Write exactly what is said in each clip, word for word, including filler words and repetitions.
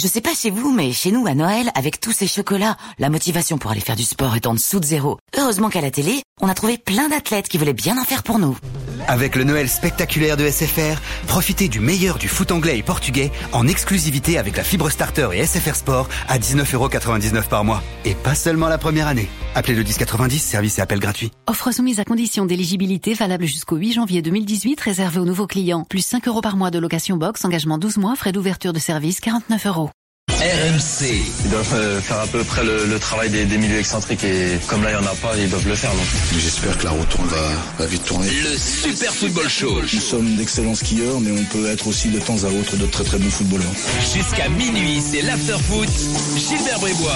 Je sais pas chez vous, mais chez nous, à Noël, avec tous ces chocolats, la motivation pour aller faire du sport est en dessous de zéro. Heureusement qu'à la télé, on a trouvé plein d'athlètes qui voulaient bien en faire pour nous. Avec le Noël spectaculaire de S F R, profitez du meilleur du foot anglais et portugais en exclusivité avec la fibre starter et S F R Sport à dix-neuf euros quatre-vingt-dix-neuf par mois. Et pas seulement la première année. Appelez le dix quatre-vingt-dix, service et appel gratuit. Offre soumise à condition d'éligibilité valable jusqu'au huit janvier deux mille dix-huit, réservée aux nouveaux clients. Plus cinq euros par mois de location box, engagement douze mois, frais d'ouverture de service quarante-neuf euros. R M C. Ils doivent faire à peu près le, le travail des, des milieux excentriques et comme là il n'y en a pas, ils doivent le faire. Donc. J'espère que la retourne va, va vite tourner. Le Super Football Show. Nous sommes d'excellents skieurs, mais on peut être aussi de temps à autre de très très bons footballeurs. Jusqu'à minuit, c'est l'after-foot. Gilbert Brébois.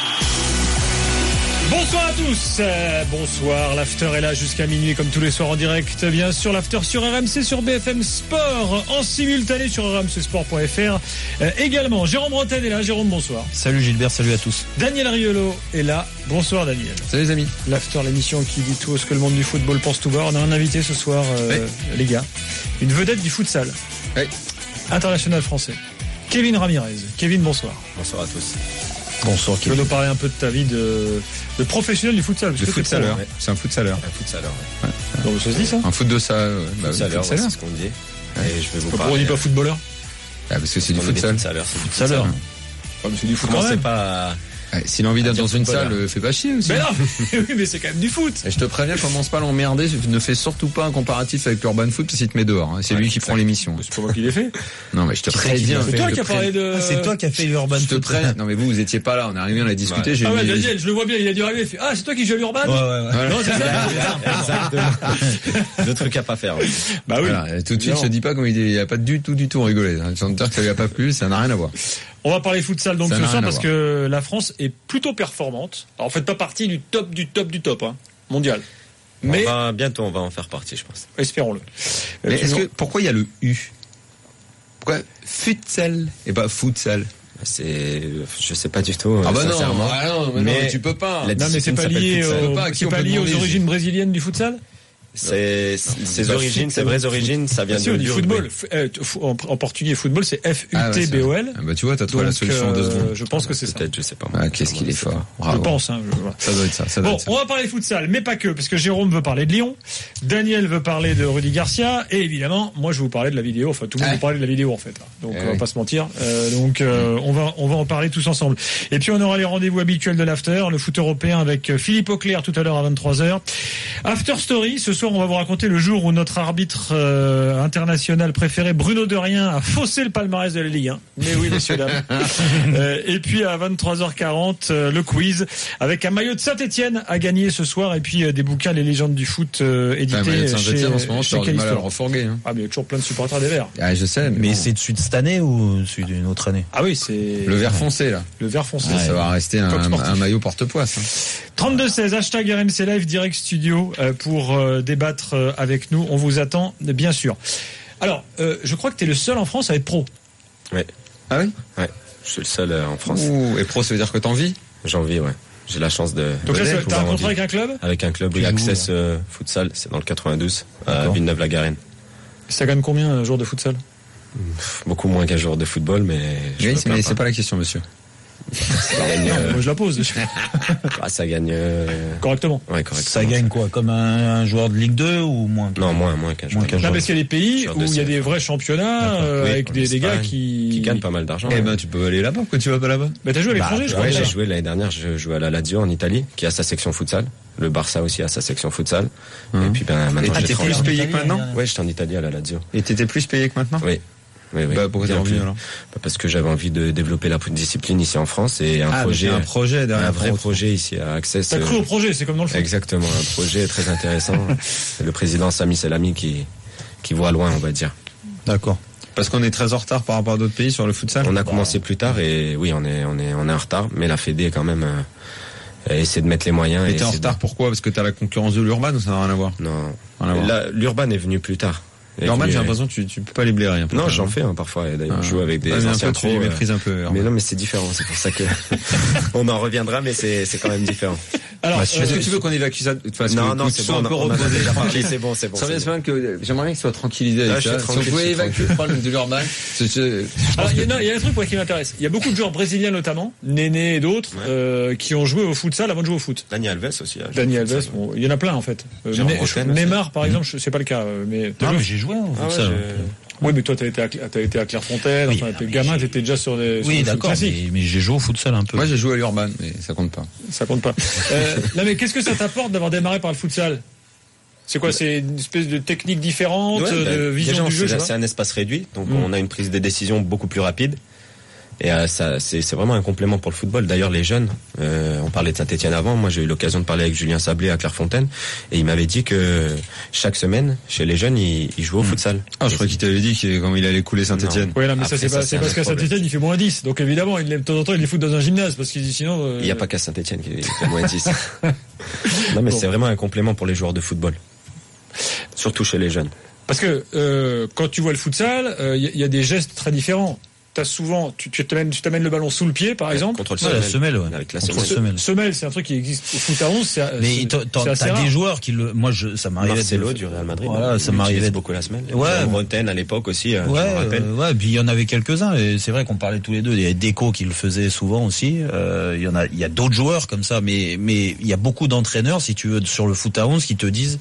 Bonsoir à tous, euh, bonsoir, l'after est là jusqu'à minuit comme tous les soirs en direct, bien sûr l'after sur R M C, sur B F M Sport, en simultané sur r m c sport point f r euh, également. Jérôme Bretagne est là, Jérôme bonsoir. Salut Gilbert, salut à tous. Daniel Riolo est là, bonsoir Daniel. Salut les amis. L'after, l'émission qui dit tout ce que le monde du football pense tout bas. On a un invité ce soir, euh, oui. les gars, une vedette du futsal, oui. international français, Kevin Ramirez. Kevin, bonsoir. Bonsoir à tous. Bonsoir. Tu veux nous parler un peu de ta vie de, de professionnel du futsal? De futsaleur, ouais. C'est un futsaleur. Un futsaleur, ouais. ouais. Donc ça se dit ça? Un foot de ça, ouais. Bah, futsaleur, ouais, c'est ce qu'on dit. Ouais. Et je vais vous Pourquoi parler. on dit pas footballeur? Ah, parce que c'est du futsal. Futsaleur, c'est futsaleur. Ouais, mais c'est du foot quand même. Pas... Ouais, s'il a envie d'être dans une salle, euh, fais pas chier aussi. Mais non, oui, mais c'est quand même du foot. Et je te préviens, commence pas à l'emmerder. Ne fais surtout pas un comparatif avec l'Urban Foot parce qu'il te met dehors. Hein. C'est ouais, lui qui prend l'émission. C'est pas moi qui l'ai fait. Non, mais je te préviens. C'est toi qui as parlé de. Ah, c'est toi qui as fait l'Urban Foot. Je te préviens. Non, mais vous, vous étiez pas là. On est arrivé, on a discuté. Ouais. J'ai ah ouais, mis... Daniel, je le vois bien. Il a dû arriver. Il fait, ah, c'est toi qui joues à l'Urban. Ouais, ouais, ouais. Non, c'est ça. Exactement. Le truc à pas faire. Ouais. Bah oui. Voilà, tout de suite, je te dis pas comme il y a pas du tout, du tout rigolé. Je vais te dire que ça lui a pas plu. Ça n'a rien à voir. On va parler futsal donc ce soir parce que la France est plutôt performante. Alors, en fait, pas partie du top du top du top hein, mondial. Mais on va, bientôt, on va en faire partie, je pense. Espérons-le. Mais est-ce que pourquoi il y a le U? Pourquoi futsal et pas futsal? C'est, je sais pas du tout. Ah bah non, ah non, mais, mais non, tu peux pas. Non, mais c'est pas lié, au, pas, c'est pas lié aux origines brésiliennes du futsal. C'est, non, ses origines, ses vraies origines, ça vient ah, si, de du football. Euh, en, en portugais, football, c'est F U T B O L. Ah bah tu vois, t'as trouvé la solution en deux secondes. Euh, je pense que c'est peut-être, ça. Je sais pas. Ah, qu'est-ce qu'il est fort. Bravo. Je pense. Hein, je, voilà. Ça doit être ça. ça doit bon, être ça. on va parler de futsal, mais pas que, parce que Jérôme veut parler de Lyon, Daniel veut parler de Rudy Garcia, et évidemment, moi je vais vous parler de la vidéo. Enfin, tout le monde ah. veut parler de la vidéo en fait. Là. Donc, eh on va oui. pas se mentir. Euh, donc, euh, on va, on va en parler tous ensemble. Et puis, on aura les rendez-vous habituels de l'after, le foot européen avec Philippe Auclair tout à l'heure à vingt-trois heures. After Story. Ce soir, on va vous raconter le jour où notre arbitre euh, international préféré Bruno Derrien a faussé le palmarès de la Ligue un. Mais oui, messieurs dames. euh, et puis à vingt-trois heures quarante, euh, le quiz avec un maillot de Saint-Etienne à gagner ce soir et puis euh, des bouquins Les légendes du foot euh, édités ah, chez Saint-Etienne en ce moment, chez je mal à le refourguer. Hein. Ah mais il y a toujours plein de supporters des Verts. Ah je sais. Mais, mais bon. c'est celui de cette année ou celui d'une autre année? Ah oui, c'est le vert foncé là. Le vert foncé. Ah, ça va rester un, un, un maillot porte-poisse. Hein. trente-deux seize hashtag R M C Live Direct Studio euh, pour euh, débattre euh, avec nous. On vous attend bien sûr. Alors, euh, je crois que tu es le seul en France à être pro. Oui. Ah oui? Ouais. Je suis le seul euh, en France. Ouh, et pro, ça veut dire que t'en vis? J'en vis, ouais. J'ai la chance de. Donc là, tu as un contrat avec un club? Avec un club, oui, Access euh, Futsal, c'est dans le quatre-vingt-douze, à Villeneuve-la-Garenne. Ça gagne combien un jour de futsal? Beaucoup moins qu'un jour de football, mais. Oui, c'est, mais c'est pas la question, monsieur. Ça gagne, euh... Moi, je la pose. ah, ça gagne. Euh... Correctement. Ouais, correctement. Ça gagne quoi? Comme un, un joueur de Ligue deux ou moins? Non, moins, moins qu'un joueur. Non, parce qu'il y a des pays où il y a des vrais championnats euh, oui, avec des, des gars qui. Qui gagnent pas mal d'argent. Eh ouais. ben, tu peux aller là-bas. Pourquoi tu vas pas là-bas? Mais t'as joué à l'étranger, bah, je crois. Ouais, j'ai joué l'année dernière, je jouais à la Lazio en Italie, qui a sa section futsal. Le Barça aussi a sa section futsal. Hum. Et puis, ben, maintenant. Et t'étais plus payé que maintenant? Ouais, j'étais en Italie à la Lazio. Et t'étais plus payé que maintenant? Oui. Oui, oui. Bah, pourquoi t'es revenu alors? Bah, parce que j'avais envie de développer la discipline ici en France et un ah, projet, un projet derrière un vrai projet ici à Access. T'as cru au projet, c'est comme dans le foot. Exactement, un projet très intéressant. Le président Sami Selami qui qui voit loin, on va dire. D'accord. Parce qu'on est très en retard par rapport à d'autres pays sur le futsal. On a commencé plus tard et oui, on est on est on est en retard, mais la Fédé quand même euh, essaie de mettre les moyens. Et t'es en retard de... pourquoi? Parce que t'as la concurrence de l'Urban ou ça n'a rien à voir? Non. Rien à voir. Là, l'Urban est venu plus tard. Normal, j'ai l'impression que tu, tu peux pas les blairer un peu. Non, j'en fais hein, parfois. Et d'ailleurs, ah, je joue avec des ouais, anciens un peu, pros. Tu les maîtrises un peu. Mais non, mais c'est différent. C'est pour ça que on en reviendra, mais c'est c'est quand même différent. Alors, bah, est-ce que tu veux qu'on évacue ça? Enfin, non, non, c'est bon, un peu on a reposé. déjà parlé, c'est bon, c'est bon. Ça vient semaine que j'aimerais bien qu'il soit tranquillisé avec ça. Si on pouvait évacuer le problème de l'Urban. Alors, il y, y a un truc moi qui m'intéresse. Il y a beaucoup de joueurs brésiliens notamment, Néné et d'autres, ouais. euh, qui ont joué au futsal avant de jouer au foot. Dani Alves aussi. Hein, Dani Alves, bon, il y en a plein en fait. Euh, Né- Neymar par exemple, c'est pas le cas. Mais non, mais j'ai joué au futsal. Oui, mais toi, t'as été à, t'as été à Clairefontaine, oui, enfin, t'es gamin, j'ai... t'étais déjà sur des, oui, sur d'accord, mais, mais j'ai joué au futsal un peu. Moi, j'ai joué à l'Urban, mais ça compte pas. Ça compte pas. euh, là, mais qu'est-ce que ça t'apporte d'avoir démarré par le futsal? C'est quoi? C'est une espèce de technique différente, ouais, bah, de vision déjà, du jeu? C'est, c'est un espace réduit, donc mmh. on a une prise de décision beaucoup plus rapide. Et euh, ça, c'est, c'est vraiment un complément pour le football. D'ailleurs, les jeunes, euh, on parlait de Saint-Etienne avant. Moi, j'ai eu l'occasion de parler avec Julien Sablé à Clairefontaine, et il m'avait dit que chaque semaine, chez les jeunes, il, il jouait au mmh. futsal. Ah, je crois qu'il t'avait dit que quand il allait couler Saint-Etienne. Oui, non, mais Après, ça, c'est, pas, ça, c'est, c'est parce qu'à Saint-Etienne, il fait moins dix. Donc évidemment, il, de temps en temps, il les fout dans un gymnase, parce qu'il dit sinon. Euh... Il n'y a pas qu'à Saint-Etienne qui fait moins dix. Non, mais bon. C'est vraiment un complément pour les joueurs de football, surtout chez les jeunes. Parce que euh, quand tu vois le futsal, il euh, y, y a des gestes très différents. T'as souvent, tu, tu, t'amènes, tu t'amènes le ballon sous le pied, par exemple. Contre le semelle. Ouais, la semelle, ouais. Avec la contre semelle. semelle. Semelle, c'est un truc qui existe au foot à onze. C'est, mais c'est, t'as, c'est t'as rare. des joueurs qui le, moi, je, ça m'arrivait. Marcelo du Real Madrid. Voilà, ça m'arrivait beaucoup la semelle. Ouais. Roten à l'époque aussi. Ouais, je me rappelle. Euh, ouais. Puis il y en avait quelques-uns. Et c'est vrai qu'on parlait tous les deux. Il y a Deco qui le faisait souvent aussi. Euh, il y en a, il y a d'autres joueurs comme ça. Mais, mais il y a beaucoup d'entraîneurs, si tu veux, sur le foot à onze, qui te disent.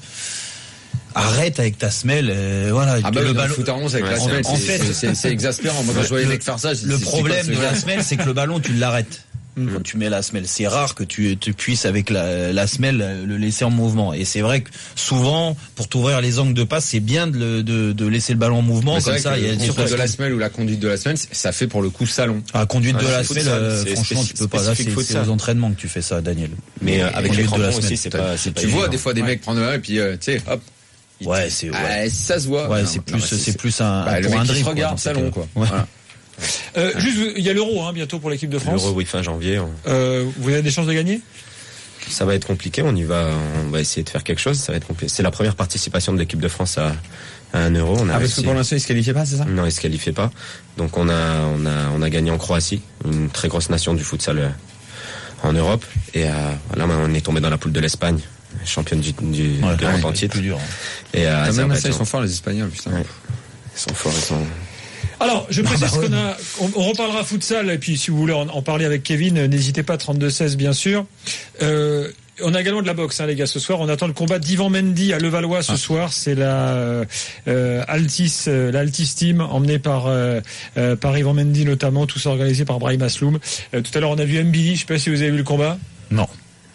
Arrête avec ta semelle, euh, voilà. Ah bah le ballon. ballon. Le foot à onze avec ouais, la semelle, en fait, c'est, c'est, c'est exaspérant. Moi, quand je voyais les mecs faire ça, le problème de la semelle, c'est que le ballon, tu l'arrêtes. Mmh. Quand tu mets la semelle, c'est rare que tu, tu puisses avec la, la semelle le laisser en mouvement. Et c'est vrai que souvent, pour t'ouvrir les angles de passe, c'est bien de, le, de, de laisser le ballon en mouvement. Mais comme ça, il y a le contrôle de la semelle ou la conduite de la semelle, ça fait pour le coup salon. Ah, conduite ah, de la semelle, euh, c'est franchement, tu peux pas. Là, c'est, c'est aux entraînements que tu fais ça, Daniel. Mais euh, avec les crampons aussi, c'est pas. C'est tu vois des fois des mecs prendre là et puis tu sais, hop. Ouais, c'est ouais. Ah, ça se voit. Ouais, non, c'est non, plus non, c'est, c'est plus un, bah, pour le un mec dribble, qui regarde salon quoi. Ouais. Voilà. Euh, juste, il y a l'Euro hein, bientôt pour l'équipe de France. L'Euro, oui, fin janvier. On... Euh, vous avez des chances de gagner? Ça va être compliqué. On y va. On va essayer de faire quelque chose. Ça va être compliqué. C'est la première participation de l'équipe de France à, à un Euro. On a ah, parce réussi... que pour l'instant, ils se qualifiaient pas, c'est ça? Non, ils se qualifiaient pas. Donc on a, on a, on a gagné en Croatie, une très grosse nation du futsal en Europe. Et euh, voilà, on est tombé dans la poule de l'Espagne, championne du, du ouais, de l'Europe en titre. Dur, hein. Et euh, même ça, ils sont forts les Espagnols, putain. Ouais. Ils sont forts, ils sont. Alors, je précise qu'on a, on, on reparlera futsal, et puis si vous voulez en, en parler avec Kevin, n'hésitez pas, trente-deux seize bien sûr. Euh, on a également de la boxe, hein, les gars, ce soir. On attend le combat d'Yvan Mendy à Levallois ce ah. soir. C'est la euh, Altis, euh, la Altis Team, emmenée par euh, euh, par Yvan Mendy notamment, tout ça organisé par Brahim Asloum. Euh, tout à l'heure, on a vu Mbili, je sais pas si vous avez vu le combat. Non.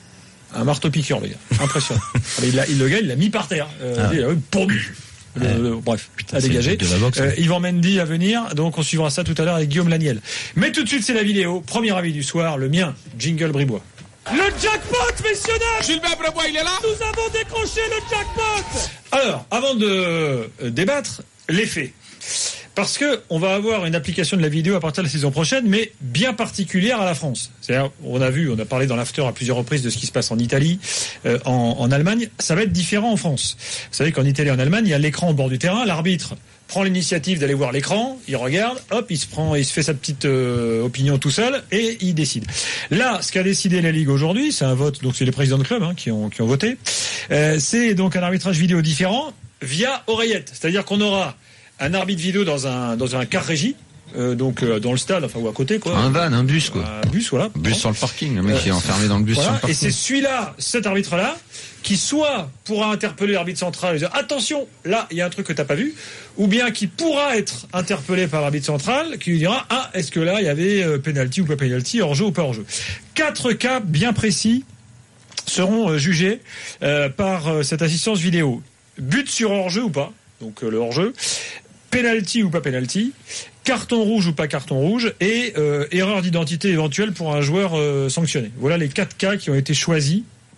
Un marteau piqueur, les gars. Impressionnant. il, a, il le gars, il l'a mis par terre. Euh, ah. Il a, boum. Le, ouais. le, bref, à dégager. De boxe, euh, Yvan Mendy à venir, donc on suivra ça tout à l'heure avec Guillaume Laniel. Mais tout de suite, c'est la vidéo. Premier avis du soir, le mien, Jingle Bribois. Le jackpot, messieurs dames! Gilbert Bribois, il est là? Nous avons décroché le jackpot! Alors, avant de euh, débattre, les faits. Parce que on va avoir une application de la vidéo à partir de la saison prochaine, mais bien particulière à la France. C'est-à-dire, on a vu, on a parlé dans l'after à plusieurs reprises de ce qui se passe en Italie, euh, en, en Allemagne. Ça va être différent en France. Vous savez qu'en Italie et en Allemagne, il y a l'écran au bord du terrain. L'arbitre prend l'initiative d'aller voir l'écran, il regarde, hop, il se prend, il se fait sa petite euh, opinion tout seul et il décide. Là, ce qu'a décidé la Ligue aujourd'hui, c'est un vote, donc c'est les présidents de club hein, qui ont qui ont voté. Euh, c'est donc un arbitrage vidéo différent via oreillette, c'est-à-dire qu'on aura un arbitre vidéo dans un dans un car régie, euh, donc euh, dans le stade, enfin ou à côté quoi. Un van, un bus quoi. Un bus voilà. Un bus sur le parking, le mec euh, qui est enfermé dans le bus voilà, sur le parking. Et c'est celui-là, cet arbitre-là, qui soit pourra interpeller l'arbitre central et dire attention, là il y a un truc que t'as pas vu, ou bien qui pourra être interpellé par l'arbitre central, qui lui dira ah est-ce que là il y avait euh, penalty ou pas penalty, hors-jeu ou pas hors-jeu. Quatre cas bien précis seront euh, jugés euh, par euh, cette assistance vidéo. But sur hors-jeu ou pas, donc euh, le hors-jeu. Penalty ou pas penalty, carton rouge ou pas carton rouge, et euh, erreur d'identité éventuelle pour un joueur euh, sanctionné. Voilà les quatre cas qui ont été choisis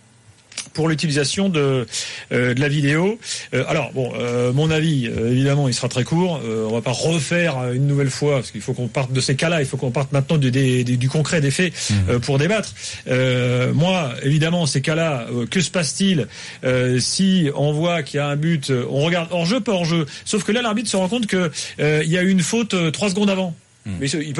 pour l'utilisation de, euh, de la vidéo. Euh, alors bon, euh, mon avis, euh, évidemment, il sera très court. Euh, on va pas refaire une nouvelle fois parce qu'il faut qu'on parte de ces cas-là. Il faut qu'on parte maintenant du, du, du concret, des faits euh, pour débattre. Euh, moi, évidemment, ces cas-là, euh, que se passe-t-il euh, si on voit qu'il y a un but, on regarde hors jeu, pas hors jeu. Sauf que là, l'arbitre se rend compte que euh, il y a eu une faute euh, trois secondes avant. Mmh. Mais il peut pas.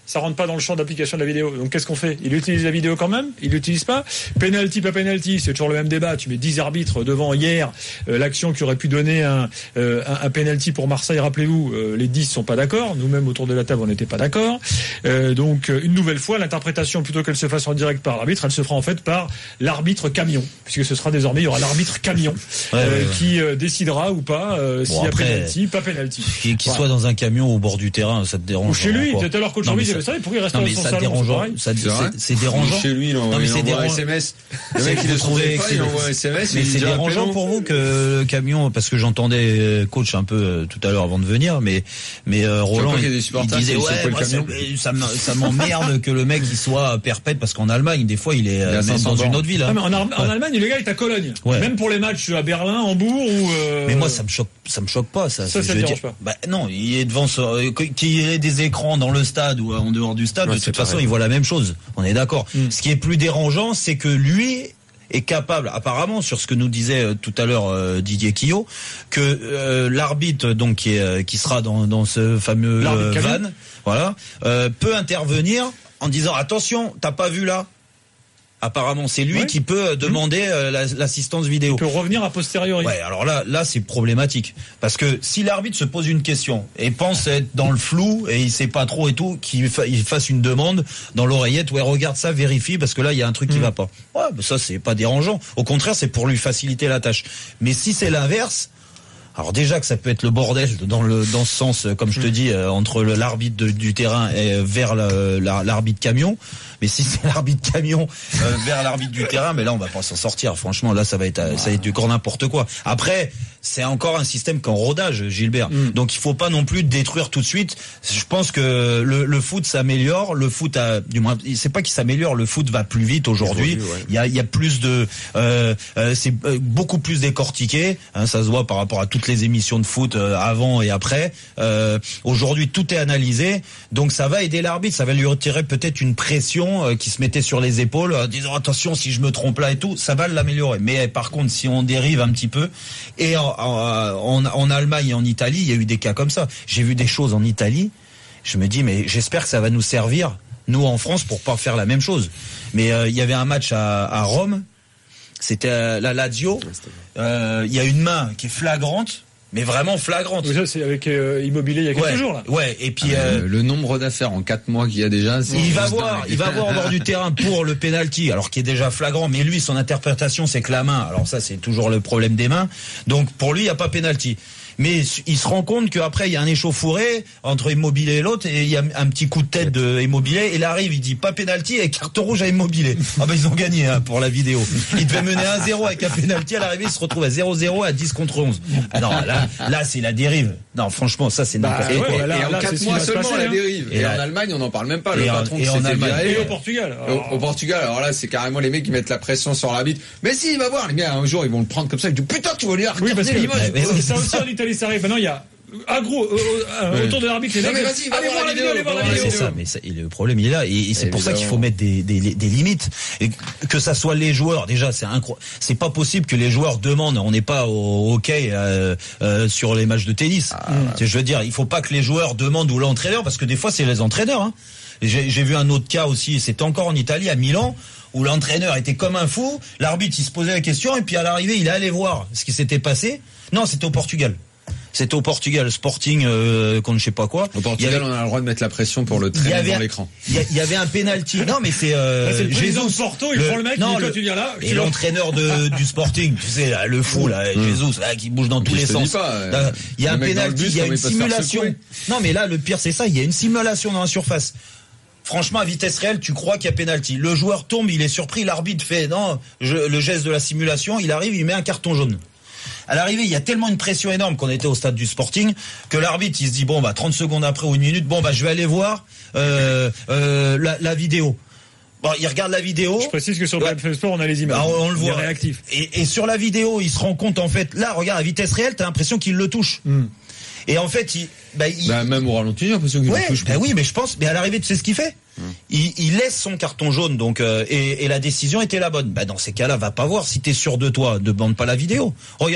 ça rentre pas dans le champ d'application de la vidéo. Donc qu'est-ce qu'on fait? Il utilise la vidéo quand même? Il l'utilise pas? Penalty, pas penalty, c'est toujours le même débat. Tu mets dix arbitres devant hier, euh, l'action qui aurait pu donner un, euh, un, un penalty pour Marseille, rappelez-vous, euh, les dix sont pas d'accord. Nous-mêmes autour de la table, on n'était pas d'accord. Euh, donc une nouvelle fois, l'interprétation, plutôt qu'elle se fasse en direct par l'arbitre, elle se fera en fait par l'arbitre camion, puisque ce sera désormais, il y aura l'arbitre camion ouais, euh, ouais, ouais. qui euh, décidera ou pas euh, bon, s'il y a penalty, pas penalty. Qu'il voilà. soit dans un camion au bord du terrain, ça te dérange? Ou chez lui, quoi. tout à l'heure coach Jean-Louis avait ça, pourquoi il reste dans son salon? Dérangeant. Ça, c'est, c'est dérangeant. Chez lui, il envoie, non, mais il c'est envoie un dérangeant. S M S. Le mec, il est trouvé, il envoie un S M S. Mais c'est dérangeant pour vous que le camion, parce que j'entendais coach un peu euh, tout à l'heure avant de venir, mais mais euh, Roland, il, il disait ouais, moi, ça, ça, ça m'emmerde que le mec il soit perpète, parce qu'en Allemagne, des fois, il est euh, même dans une autre ville. Hein. Ah, mais en, en ouais. Allemagne, le gars est à Cologne. Ouais. Même pour les matchs à Berlin, Hambourg ou. Euh... Mais moi, ça me choque, ça me choque pas, ça. Ça, ça je dérange dire, pas. Bah non, il est devant, qu'il y ait des écrans dans le stade ou en dehors du stade, ouais, de toute façon, il voit la même chose. On est d'accord. Mm. Ce qui est plus dérangeant, c'est que lui est capable, apparemment, sur ce que nous disait euh, tout à l'heure euh, Didier Quillot, que euh, l'arbitre, donc qui, est, euh, qui sera dans, dans ce fameux euh, van, voilà, euh, peut intervenir en disant attention, t'as pas vu là. Apparemment, c'est lui ouais. qui peut demander euh, l'assistance vidéo. Il peut revenir a posteriori. Ouais, alors là, là, c'est problématique. Parce que si l'arbitre se pose une question et pense être dans le flou et il sait pas trop et tout, qu'il fa- il fasse une demande dans l'oreillette, ouais, regarde ça, vérifie, parce que là, il y a un truc mmh. qui va pas. Ouais, bah ça, c'est pas dérangeant. Au contraire, c'est pour lui faciliter la tâche. Mais si c'est l'inverse, alors déjà que ça peut être le bordel dans le dans ce sens, comme je te dis, euh, entre le, l'arbitre de, du terrain et vers la, la, l'arbitre camion. Mais si c'est l'arbitre camion euh, vers l'arbitre du terrain, mais là on va pas s'en sortir. Franchement, là ça va être ça va être du corps n'importe quoi. Après, c'est encore un système qu'en rodage, Gilbert. Mm. Donc il faut pas non plus détruire tout de suite. Je pense que le, le foot s'améliore. Le foot a, du moins, c'est pas qu'il s'améliore. Le foot va plus vite aujourd'hui. Ouais. Il y a il y a plus de, euh, euh, c'est beaucoup plus décortiqué. Hein, ça se voit par rapport à toutes les émissions de foot euh, avant et après. Euh, aujourd'hui, tout est analysé. Donc ça va aider l'arbitre. Ça va lui retirer peut-être une pression qui se mettait sur les épaules, en disant attention si je me trompe là et tout, ça va l'améliorer. Mais par contre, si on dérive un petit peu, et en, en, en Allemagne et en Italie, il y a eu des cas comme ça. J'ai vu des choses en Italie, je me dis mais j'espère que ça va nous servir, nous en France, pour pas faire la même chose. Mais euh, il y avait un match à, à Rome, c'était à la Lazio, euh, il y a une main qui est flagrante, mais vraiment flagrante. Oui, ça, c'est avec euh, Immobilier il y a quelques ouais, jours là. Ouais, et puis euh, euh, le nombre d'affaires en quatre mois qu'il y a déjà, c'est il va voir, il va voir au bord du terrain pour le penalty, alors qui est déjà flagrant, mais lui son interprétation c'est que la main, alors ça c'est toujours le problème des mains. Donc pour lui il y a pas penalty. Mais il se rend compte qu'après il y a un échauffouré entre Immobilier et l'autre, et il y a un petit coup de tête de Immobilier, et il arrive, il dit pas penalty et carton rouge à Immobilier. Ah ben ils ont gagné hein, pour la vidéo. Il devait mener un zéro avec un penalty, à l'arrivée il se retrouve à zéro zéro à dix contre onze. Ah non, là là c'est la dérive. Non, franchement ça c'est n'importe bah, quoi. Ouais, là, et en là, quatre mois seulement passer, la dérive. Et, et en Allemagne on n'en parle même pas. Le patron qui s'était viré. Et au Portugal. Alors... Au, au Portugal, alors là c'est carrément les mecs qui mettent la pression sur l'arbitre. Mais si il va voir les gars, un jour ils vont le prendre comme ça. Ils disent putain tu vas lui oui, parce que l'image. Ça aussi en Italie ça arrive. Maintenant il y a ah gros, euh, euh, ouais. autour de l'arbitre, les non, mecs, mais vas-y, va allez voir la vidéo, allez voir la vidéo. C'est ça, mais ça, le problème il est là, et, et c'est Évidemment. Pour ça qu'il faut mettre des, des, des limites, et que ça soit les joueurs. Déjà, c'est incroyable. C'est pas possible que les joueurs demandent. On n'est pas au hockey euh, euh, sur les matchs de tennis. Ah, je veux dire, il faut pas que les joueurs demandent ou l'entraîneur, parce que des fois c'est les entraîneurs. Hein. J'ai, j'ai vu un autre cas aussi. C'était encore en Italie, à Milan, où l'entraîneur était comme un fou. L'arbitre, il se posait la question, et puis à l'arrivée, il est allé voir ce qui s'était passé. Non, c'était au Portugal. C'était au Portugal, Sporting, euh, qu'on ne sait pas quoi. Au Portugal, avait, on a le droit de mettre la pression pour le traîner dans l'écran. Il y, y avait un penalty. Non, mais c'est euh, là, c'est le Jesus de Porto, il le, prend le mec, non, il dit, le, tu viens là. Et l'entraîneur de, du Sporting, tu sais, là, le fou, là, mmh. Jesus, là, qui bouge dans tous les sens. Il y a un penalty, il y a une simulation. Non, mais là, le pire, c'est ça, il y a une simulation dans la surface. Franchement, à vitesse réelle, tu crois qu'il y a penalty. Le joueur tombe, il est surpris, l'arbitre fait, non, je, le geste de la simulation, il arrive, il met un carton jaune. À l'arrivée, il y a tellement une pression énorme qu'on était au stade du Sporting que l'arbitre il se dit bon bah trente secondes après ou une minute, bon bah je vais aller voir euh, euh, la, la vidéo. Bon, il regarde la vidéo. Je précise que sur le ouais. Sport, on a les images. Bah, on, on le voit. Il est réactif. Et, et sur la vidéo, il se rend compte en fait. Là, regarde à vitesse réelle, t'as l'impression qu'il le touche. Mm. Et en fait, il, bah, il... Bah, même au ralenti, j'ai l'impression qu'il ouais, le touche. Bah oui, mais je pense. Mais à l'arrivée, tu sais ce qu'il fait. Mm. Il, il laisse son carton jaune, donc euh, et, et la décision était la bonne. Bah dans ces cas-là, va pas voir si t'es sûr de toi, ne demande pas la vidéo. Regarde.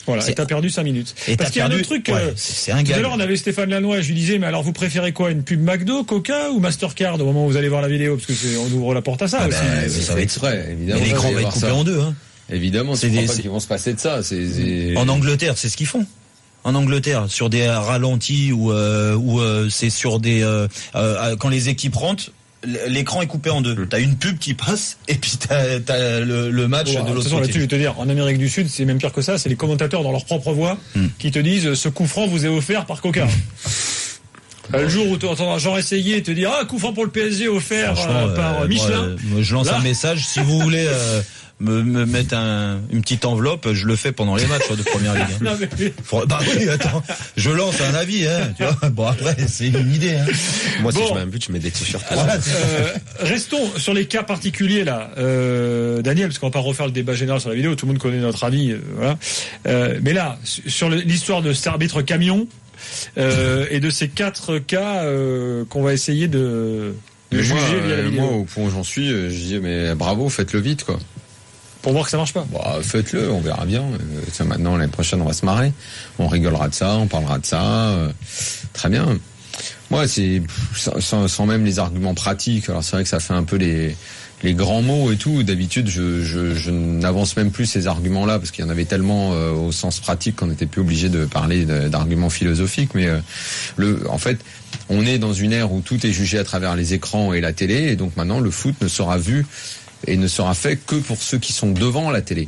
Voilà, et t'as perdu cinq minutes. Et Parce qu'il y a un autre truc, ouais, euh, c'est un tout gars. à l'heure on avait Stéphane Lannoy, je lui disais, mais alors vous préférez quoi, une pub McDo, Coca ou Mastercard au moment où vous allez voir la vidéo, parce que c'est, on ouvre la porte à ça Ah aussi. bah, c'est ça va être frais, évidemment. Et l'écran il va y être avoir coupé ça. en deux, hein. Évidemment, C'est c'est des- pas c'est- qu'ils vont se passer de ça. C'est, c'est... En Angleterre, c'est ce qu'ils font. En Angleterre, sur des ralentis ou euh, ou euh, c'est sur des euh, euh, quand les équipes rentrent, l'écran est coupé en deux. T'as une pub qui passe et puis t'as, t'as le, le match Bon, de de toute l'autre façon, là-dessus, je côté. vais te dire, en Amérique du Sud, c'est même pire que ça, c'est les commentateurs dans leur propre voix Hmm. qui te disent, ce coup franc vous est offert par Coca. Euh, Le jour où tu entendras genre essayer et te dire, ah, coup franc pour le P S G offert Franchement, euh, par euh, Michelin. moi, moi, je lance Là. un message. Si vous voulez euh, me, me mettre un, une petite enveloppe, je le fais pendant les matchs de première ligue. Hein. Non, mais... Faut- Bah oui, attends, je lance un avis. Hein, tu vois. Bon après, c'est une idée. Hein. Moi, si Bon. je mets un but, je mets des t-shirts. Voilà, Euh, restons sur les cas particuliers là, euh, Daniel, parce qu'on va pas refaire le débat général sur la vidéo, tout le monde connaît notre avis, euh, voilà. Euh, mais là, su- sur le- l'histoire de cet arbitre camion euh, et de ces quatre cas euh, qu'on va essayer de, de Mais juger moi, via la euh, vidéo, moi, au point où j'en suis, euh, je dis mais bravo, faites-le vite, quoi. pour voir que ça marche pas. Bah, faites-le, on verra bien. Euh, ça, maintenant, l'année prochaine, on va se marrer. On rigolera de ça, on parlera de ça. euh, très bien. Moi, c'est sans, sans- sans même les arguments pratiques. Alors, c'est vrai que ça fait un peu les les grands mots et tout. D'habitude, je, je, je n'avance même plus ces arguments-là parce qu'il y en avait tellement euh, au sens pratique qu'on n'était plus obligé de parler de- d'arguments philosophiques. Mais euh, le, en fait, on est dans une ère où tout est jugé à travers les écrans et la télé, et donc maintenant, le foot ne sera vu et ne sera fait que pour ceux qui sont devant la télé.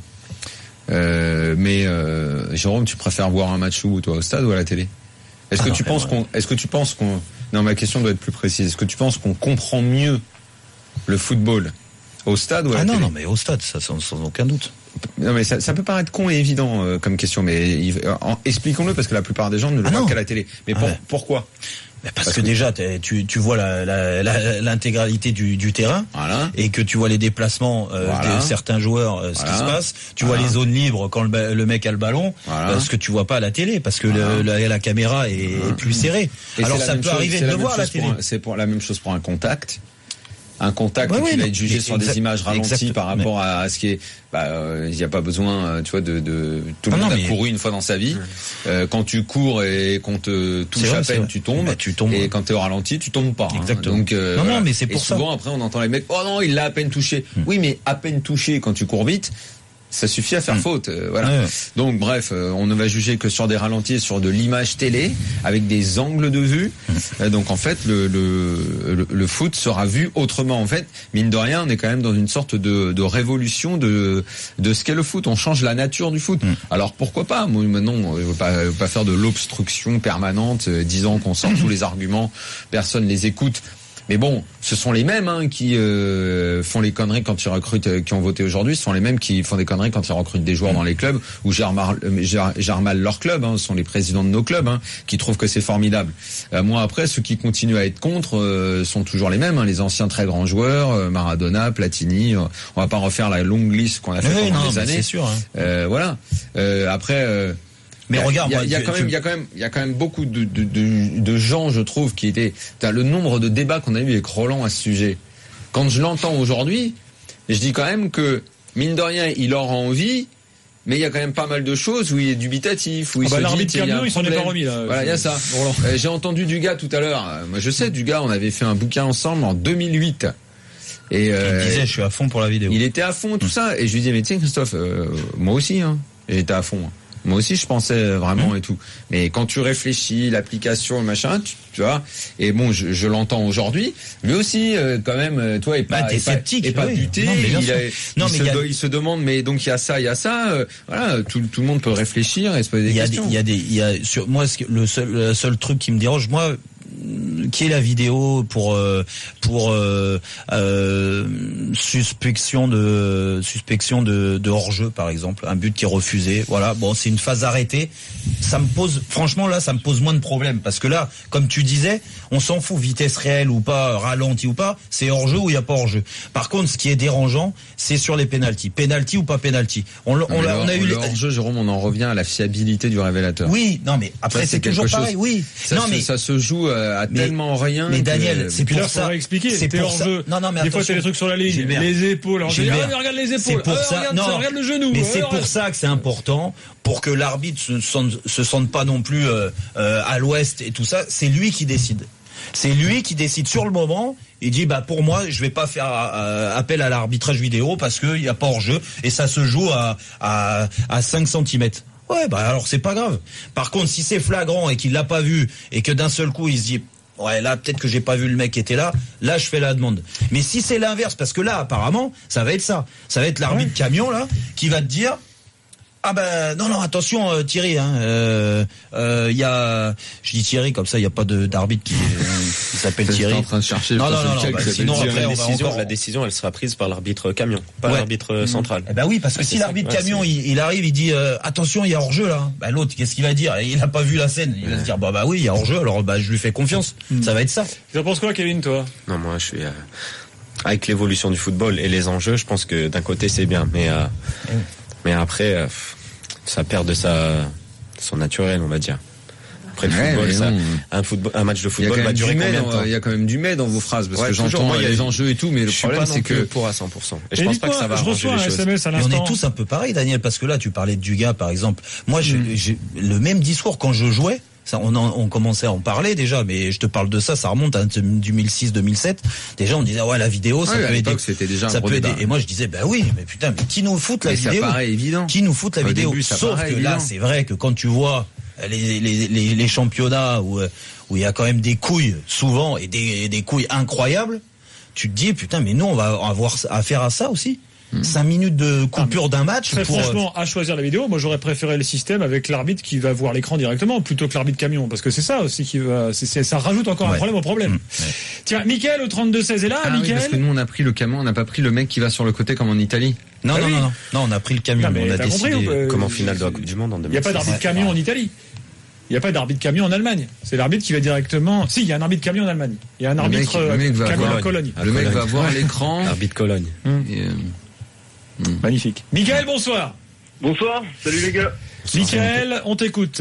Euh, mais euh, Jérôme, tu préfères voir un match où, toi, au stade ou à la télé? Est-ce Ah que non, tu mais penses moi- qu'on, est-ce que tu penses qu'on, non, ma question doit être plus précise. Est-ce que tu penses qu'on comprend mieux le football au stade ou à la Ah non, télé? non, mais au stade, ça sans, sans aucun doute. Non, mais ça, ça peut paraître con et évident euh, comme question, mais il- euh, en- expliquons-le parce que la plupart des gens ne le Ah voient non. qu'à la télé. Mais pour- Ah ouais. pourquoi? Mais parce, Parce que, que- déjà, t'es- tu, tu vois la, la, la- l'intégralité du, du terrain Voilà. et que tu vois les déplacements euh, Voilà. de certains joueurs, euh, ce Voilà. qui se passe. Tu Voilà. vois les zones libres quand le, ba- le mec a le ballon, Voilà. euh, ce que tu vois pas à la télé parce que Voilà. le- la, la caméra est, est plus serrée. Et Alors c'est la ça même peut chose- arriver c'est de la le même voir à la chose pour télé. un- C'est pour la même chose pour un contact. Un contact Ouais, qui ouais, va non, être jugé mais sur exact- des images ralenties exact- par rapport à, à ce qui est. Bah, euh, il n'y a pas besoin, euh, tu vois, de, de tout le Non, monde non, a mais- couru une fois dans sa vie. Euh, quand tu cours et qu'on te touche C'est vrai, à c'est peine, vrai. tu tombes. Bah, tu tombes. Et quand tu es au ralenti, tu tombes pas. hein. Exactement. Donc, euh, Non, non, voilà. mais c'est Et pour ça. souvent, après, on entend les mecs. Oh non, il l'a à peine touché. Hmm. Oui, mais à peine touché quand tu cours vite. Ça suffit à faire Hmm. faute, euh, voilà. Ouais, ouais. Donc bref, euh, on ne va juger que sur des ralentis, sur de l'image télé, avec des angles de vue. Euh, donc en fait, le, le, le, le foot sera vu autrement. En fait, mine de rien, on est quand même dans une sorte de, de révolution de, de ce qu'est le foot. On change la nature du foot. Mm. Alors pourquoi pas? Moi maintenant, je veux pas, je veux pas faire de l'obstruction permanente, euh, disant qu'on sort tous les arguments, personne les écoute. Mais bon, ce sont les mêmes hein, qui euh, font les conneries quand ils recrutent, euh, qui ont voté aujourd'hui. Ce sont les mêmes qui font des conneries quand ils recrutent des joueurs dans les clubs ou gèrent, mar- euh, gèrent, gèrent mal leur club. Hein. Ce sont les présidents de nos clubs hein, qui trouvent que c'est formidable. Euh, moi, après, ceux qui continuent à être contre euh, sont toujours les mêmes. Hein, les anciens très grands joueurs, euh, Maradona, Platini. Euh, on va pas refaire la longue liste qu'on a fait Oui, pendant non, des mais années. c'est sûr. Hein. Euh, voilà. Euh, après. Euh, Mais il y a- regarde, il y a, moi, il y a tu- quand même, tu- il y a quand même, il y a quand même beaucoup de, de, de, de gens, je trouve, qui étaient. T'as le nombre de débats qu'on a eu avec Roland à ce sujet. Quand je l'entends aujourd'hui, je dis quand même que mine de rien, il aura envie, mais il y a quand même pas mal de choses où il est dubitatif, où il Ah bah, se dit l'arbitre tiens, il y a camion, un il s'en est problème. pas remis, là. Voilà, il y a ça. Euh, J'ai entendu Dugas tout à l'heure. Euh, Moi, je sais, Dugas, on avait fait un bouquin ensemble en deux mille huit. Et Il euh, disait, je suis à fond pour la vidéo. il était à fond tout ça, et je lui disais mais tiens Christophe, euh, moi aussi, hein, j'étais à fond. Moi aussi, je pensais vraiment Mmh. et tout. Mais quand tu réfléchis, l'application, le machin, tu, tu vois. Et bon, je, je l'entends aujourd'hui. Lui aussi, euh, quand même, euh, toi, est pas, Bah, t'es est pas, sceptique, est pas oui. buté. Non, mais bien il, sûr. a- Non, il mais se, il y a- do- il se demande, mais donc il y a ça, il y a ça. euh, voilà, tout, tout le monde peut réfléchir et se poser des Il y a des, questions. il y a des, il y a sur moi ce que- le seul, le seul truc qui me dérange moi, qui est la vidéo pour euh, pour euh, euh, suspicion de suspicion de, de hors-jeu par exemple, un but qui est refusé. Voilà, bon, c'est une phase arrêtée. Ça me pose, franchement là, ça me pose moins de problèmes parce que là, comme tu disais, on s'en fout vitesse réelle ou pas, ralenti ou pas, c'est hors-jeu ou il y a pas hors-jeu. Par contre, ce qui est dérangeant, c'est sur les pénaltys, pénalty ou pas pénalty. On, l'a- on, Mais l'a- le- on a eu le les... hors-jeu, Jérôme, on en revient à la fiabilité du révélateur. Oui, non mais après Ça, c'est c'est quelque toujours chose- pareil. Oui, Ça, non se, mais ça se joue euh, à mais- tellement absolument rien. Mais que- Daniel, c'est Puis pour là, ça. faudrait expliquer. C'est T'es pour hors ça. jeu. Non, non, mais des fois, attention. t'as des trucs sur la ligne, Gilbert. les épaules. Alors, Gilbert. ah, mais regarde les C'est épaules. pour Ah, ça. regarde, non, ça, regarde le genou. Mais Ah, c'est regarde. pour ça que c'est important pour que l'arbitre se sente, se sente pas non plus euh, euh, à l'ouest et tout ça. C'est lui qui décide. C'est lui qui décide sur le moment. Il dit bah pour moi je vais pas faire euh, appel à l'arbitrage vidéo parce qu'il n'y a pas hors jeu et ça se joue à à, à cinq centimètres. Ouais bah alors c'est pas grave. Par contre si c'est flagrant et qu'il l'a pas vu et que d'un seul coup il se dit ouais là peut-être que j'ai pas vu le mec qui était là, là je fais la demande. Mais si c'est l'inverse parce que là apparemment ça va être ça, ça va être l'arbitre Ouais. camion là qui va te dire ah ben non non attention euh, Thierry hein euh, euh, il y a je dis Thierry comme ça il y a pas de d'arbitre qui, euh, qui s'appelle J'étais Thierry. en train de chercher. Non, je non, pensais non, lequel non, qui bah, s'appelle sinon, Thierry. après, la on va décision, encore- la décision, elle sera prise par l'arbitre camion, pas Ouais. l'arbitre Mmh. central. Eh ben oui, parce que Ouais, si c'est l'arbitre ça. Ouais, camion c'est- il, il arrive, il dit euh, attention, il y a hors-jeu là. Bah l'autre, qu'est-ce qu'il va dire? Il a pas vu la scène. Il va se dire bah bah oui, il y a hors-jeu. Alors bah je lui fais confiance. Ça va être ça. Tu en penses quoi, Kevin, toi? Non, moi, je suis euh, avec l'évolution du football et les enjeux. Je pense que d'un côté c'est bien, mais euh, mais après, euh, ça perd de sa son naturel, on va dire. Après le Ouais, football, mais ça, non. un football, un match de Il y a football quand va même du durer mais combien de dans- temps? il y a quand même du mais dans vos phrases parce Ouais, que toujours. j'entends Moi, il y a- les enjeux et tout, mais le Je suis problème pas c'est non plus que pour à cent pour cent. Et je Mais pense pas que dites-moi, ça va je arranger reçois les un choses. S M S à Et on l'instant. est tous un peu pareil, Daniel, parce que là tu parlais de Dugas par exemple. Moi, je, j'ai le même discours quand je jouais. Ça, on, en, on commençait à en parler déjà, mais je te parle de ça, ça remonte à deux mille six deux mille sept. Déjà, on disait ouais la vidéo, ça Ouais, à peut aider. l'époque, c'était déjà un Ça gros peut aider. débat. Et moi je disais bah oui, mais putain, mais qui nous fout la mais ça vidéo? paraît évident. Qui nous fout la Au vidéo? début, ça Sauf paraît que là, évident. c'est vrai que quand tu vois les, les, les, les championnats où euh, où il y a quand même des couilles souvent et des, des couilles incroyables, tu te dis putain, mais nous on va avoir affaire à ça aussi. Cinq minutes de coupure d'un match. Très pour, franchement, à choisir la vidéo, moi j'aurais préféré le système avec l'arbitre qui va voir l'écran directement plutôt que l'arbitre camion, parce que c'est ça aussi qui va, c'est, c'est- ça rajoute encore un Ouais. problème au problème. Mmh. Tiens, Mickaël au trente-deux seize est là, Ah oui, Mickaël. parce que nous on a pris le camion, on n'a pas pris le mec qui va sur le côté comme en Italie. Non, Ah non, oui. non, non, non, on a pris le camion, Non, mais on a t'as décidé. compris ou pas Comme en finale de la Coupe du Monde en Il n'y a pas deux mille six. d'arbitre camion en Italie. Il n'y a pas d'arbitre camion en Allemagne. C'est l'arbitre qui va directement. Si, il y a un arbitre camion en Allemagne. Il y a un Le mec- arbitre le mec euh, va camion voir- en Cologne. À Le mec Cologne. va voir l'écran. Arbitre Cologne. et, euh, Magnifique. Mickaël, bonsoir. Bonsoir, salut les gars. Mickaël, on t'écoute.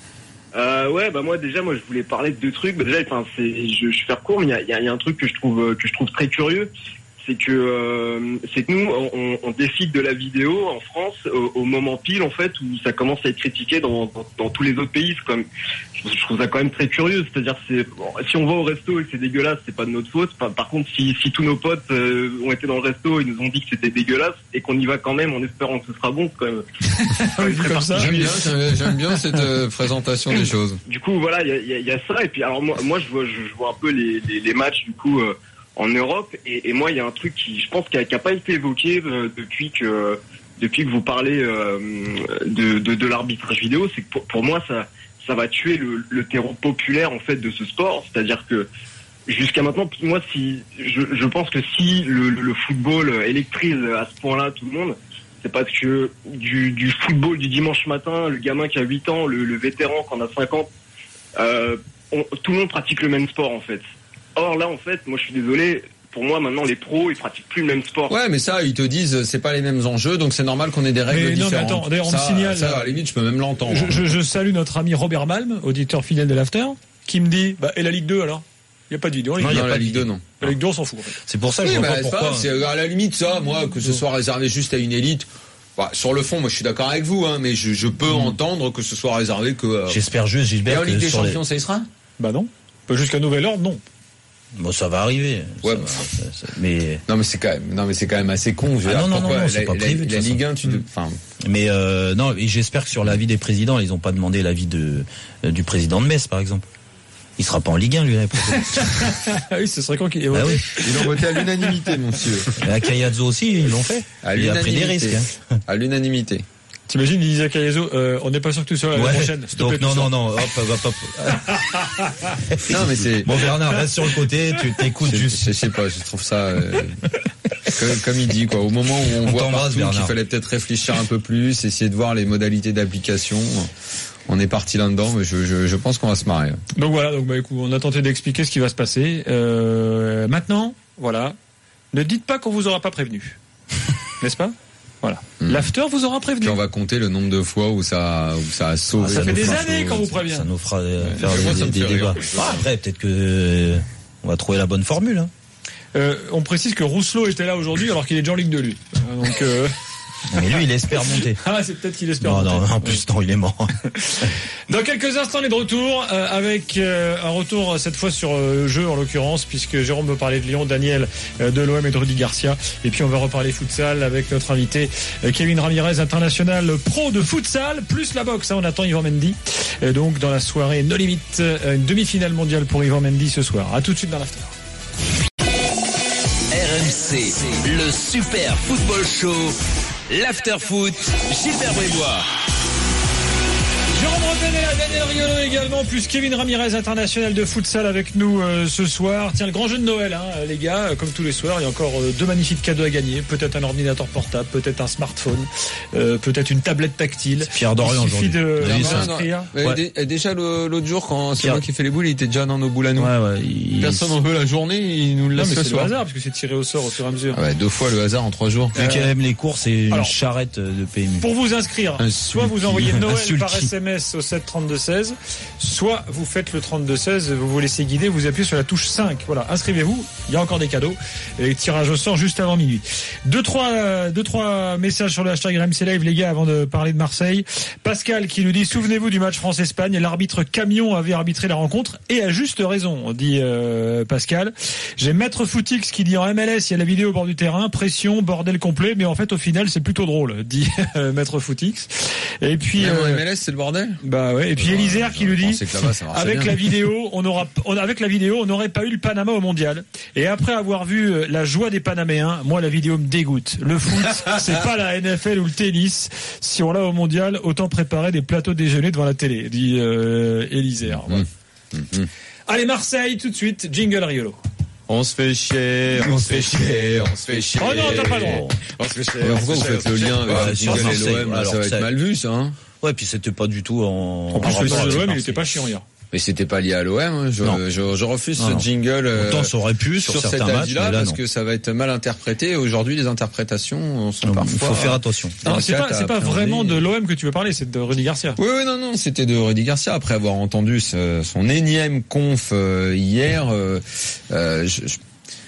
Euh, ouais, bah moi déjà, moi je voulais parler de deux trucs. Bah, déjà, enfin, c'est, je, je vais faire court, mais il y a, il y a- il y a un truc que je trouve euh, que je trouve très curieux, c'est que euh, c'est que nous, on, on décide de la vidéo en France au, au moment pile en fait où ça commence à être critiqué dans, dans, dans tous les autres pays. C'est comme, je, je trouve ça quand même très curieux. C'est-à-dire, c'est bon, si on va au resto et que c'est dégueulasse, c'est pas de notre faute. Par, par contre, si, si tous nos potes euh, ont été dans le resto et nous ont dit que c'était dégueulasse et qu'on y va quand même en espérant que ce sera bon, c'est quand même. c'est quand même Vu très comme ça. J'aime particulier. bien, j'aime- j'aime bien cette euh, présentation des choses. Du coup, voilà, il y a, il y a- il y a ça. Et puis, alors moi, moi, je vois, je, je vois un peu les, les, les matchs du coup euh, en Europe. Et, et moi, il y a un truc qui, je pense, qui a, qui a pas été évoqué euh, depuis que depuis que vous parlez euh, de, de, de l'arbitrage vidéo. C'est que pour, pour moi, ça ça va tuer le, le terreau populaire en fait de ce sport. C'est-à-dire que jusqu'à maintenant, moi, si je, je pense que si le, le football électrise à ce point-là tout le monde, c'est parce que du, du football du dimanche matin, le gamin qui a huit ans, le, le vétéran qui en a cinquante, euh, on- tout le monde pratique le même sport en fait. Or là, en fait, moi je suis désolé, pour moi maintenant les pros ils pratiquent plus le même sport. Ouais, mais ça, ils te disent, c'est pas les mêmes enjeux, donc c'est normal qu'on ait des règles Mais non, mais différentes. attends, d'ailleurs, on me ça, signale- Ça, à la limite, je peux même l'entendre. Je, je, je salue notre ami Robert Malm, auditeur fidèle de l'After, qui me dit bah, et la Ligue deux alors? Il n'y a pas de vidéo en Ligue Non, deux. il y a la Ligue deux, non. La Ligue deux, on s'en fout en fait. C'est pour ça que Oui, je vois bah, pas c'est pas pourquoi. grave, c'est à la limite ça, moi, que ce soit réservé juste à une élite. Bah, sur le fond, moi, je suis d'accord avec vous, hein, mais je, je peux entendre que ce soit réservé que. euh, J'espère juste, Et Gilbert, en Ligue que des sur les- Champions, ça y sera. Bah non. Bah, jusqu'à nouvel ordre, non. Bon, ça va arriver. Ouais, Ça bah. va, ça- ça- mais Non, mais c'est quand même, non, mais c'est quand même assez con. Je veux Ah dire, non, non, pourquoi non, c'est la, pas la- prévu, de la toute façon. Ligue un, tu, de- enfin, mais euh, non, et j'espère que sur l'avis des présidents, ils n'ont pas demandé l'avis de euh, du président de Metz, par exemple. Il sera pas en Ligue un, lui, l'année prochaine. Ah oui, ce serait quand qu'il est Ah oui. ils ont voté à l'unanimité, monsieur. Et à Cayazzo aussi, ils l'ont fait. À Il a pris des l'unanimité. risques. Hein. À l'unanimité. T'imagines, il disait à Cayezo, euh, on n'est pas sûr que tu sois la Ouais. prochaine. S'il te Donc plaît, non, tu non, sors. non, hop, hop, hop. Non, mais c'est. Bon, Bernard, reste sur le côté, tu t'écoutes Je, juste. je sais pas, je trouve ça euh, comme, comme il dit quoi. Au moment où on, On voit t'embrasse, partout Bernard. qu'il fallait peut-être réfléchir un peu plus, essayer de voir les modalités d'application. On est parti là-dedans, mais je, je, je pense qu'on va se marrer. Donc voilà, donc bah écoute, on a tenté d'expliquer ce qui va se passer. Euh, maintenant, voilà, ne dites pas qu'on vous aura pas prévenu, n'est-ce pas? Voilà. Mmh. L'after vous aura prévenu. Puis on va compter le nombre de fois où ça, où ça a sauvé. Ah, ça fait des années qu'on vous prévient. Ça nous fera ouais. faire ouais, des, des, des débats. Ah, après, peut-être que euh, on va trouver la bonne formule. Hein. Euh, on précise que Rousselot était là aujourd'hui alors qu'il est déjà en Ligue de lui. Donc. Euh... Mais lui, il espère monter. Ah, c'est peut-être qu'il espère non, monter. Non, en plus, non, il est mort. Dans quelques instants, on est de retour euh, avec euh, un retour cette fois sur euh, le jeu en l'occurrence, puisque Jérôme me parlait de Lyon, Daniel euh, de l'O M et de Rudy Garcia. Et puis on va reparler futsal avec notre invité euh, Kevin Ramirez, international pro de futsal, plus la boxe. Hein, on attend Yvan Mendy. Et donc dans la soirée No Limit, euh, une demi-finale mondiale pour Yvan Mendy ce soir. À tout de suite dans l'after. R M C, le super football show. L'after foot, Gilbert Bribois. Jérôme Rotenet, Daniel Riolo également, plus Kevin Ramirez, international de futsal avec nous euh, ce soir. Tiens, le grand jeu de Noël, hein, les gars, comme tous les soirs, il y a encore euh, deux magnifiques cadeaux à gagner. Peut-être un ordinateur portable, peut-être un smartphone, euh, peut-être une tablette tactile. Pierre Dorian aujourd'hui. Il suffit de oui, s'inscrire. Ouais. Ouais. Déjà l'autre jour, quand c'est moi qui fais les boules, il était déjà dans nos boules à nous. Ouais, ouais, il... Personne n'en veut la journée, il nous le laisse non, mais ce c'est soir. le hasard, parce que c'est tiré au sort au fur et à mesure. Ah ouais, deux fois le hasard en trois jours. Vu euh... qu'elle aime les courses, c'est une Alors, charrette de P M U. Pour vous inscrire, un soit sulky. vous envoyez Noël Un par S M S au sept trente-deux seize, soit vous faites le trente-deux seize, vous vous laissez guider, vous appuyez sur la touche cinq. Voilà, inscrivez-vous, il y a encore des cadeaux. Et tirage au sort juste avant minuit. Deux, trois, deux, trois messages sur le hashtag R M C Live, les gars, avant de parler de Marseille. Pascal qui nous dit, souvenez-vous du match France-Espagne, l'arbitre Camion avait arbitré la rencontre, et à juste raison, dit euh, Pascal. J'ai Maître Footix qui dit, en M L S, il y a la vidéo au bord du terrain, pression, bordel complet, mais en fait, au final, c'est plutôt drôle, dit euh, Maître Footix. Et puis, même euh, en M L S, c'est le bordel. Bah ouais. Et puis Élisère qui nous dit, là-bas, avec bien. la vidéo, on aura, on, avec la vidéo, on n'aurait pas eu le Panama au mondial. Et après avoir vu la joie des Panaméens, moi, la vidéo me dégoûte. Le foot, c'est pas la N F L ou le tennis. Si on l'a au mondial, autant préparer des plateaux déjeuner devant la télé, dit euh, Élisère. Mmh. Ouais. Mmh. Allez, Marseille, tout de suite, jingle Riolo. On se fait chier, on se fait chier, on se fait chier. Oh non, t'as pas le droit. On se fait chier. Alors pourquoi vous faites le lien avec le jingle et l'O M? Ça va être mal vu, ça, hein? Ouais, puis c'était pas du tout en. En plus, le match de l'O M, il était pas chiant hier. Mais c'était pas lié à l'O M. Je, je, je refuse non, ce non. jingle. Autant ça aurait pu sur, sur certains cet matchs, là mais là, parce non. que ça va être mal interprété. Aujourd'hui, les interprétations sont non, parfois. Il faut faire attention. Non, c'est pas, c'est pas vraiment de l'O M que tu veux parler, c'est de Rudy Garcia. Oui, oui, non, non, c'était de Rudy Garcia. Après avoir entendu ce, son énième conf euh, hier, euh, euh, je, je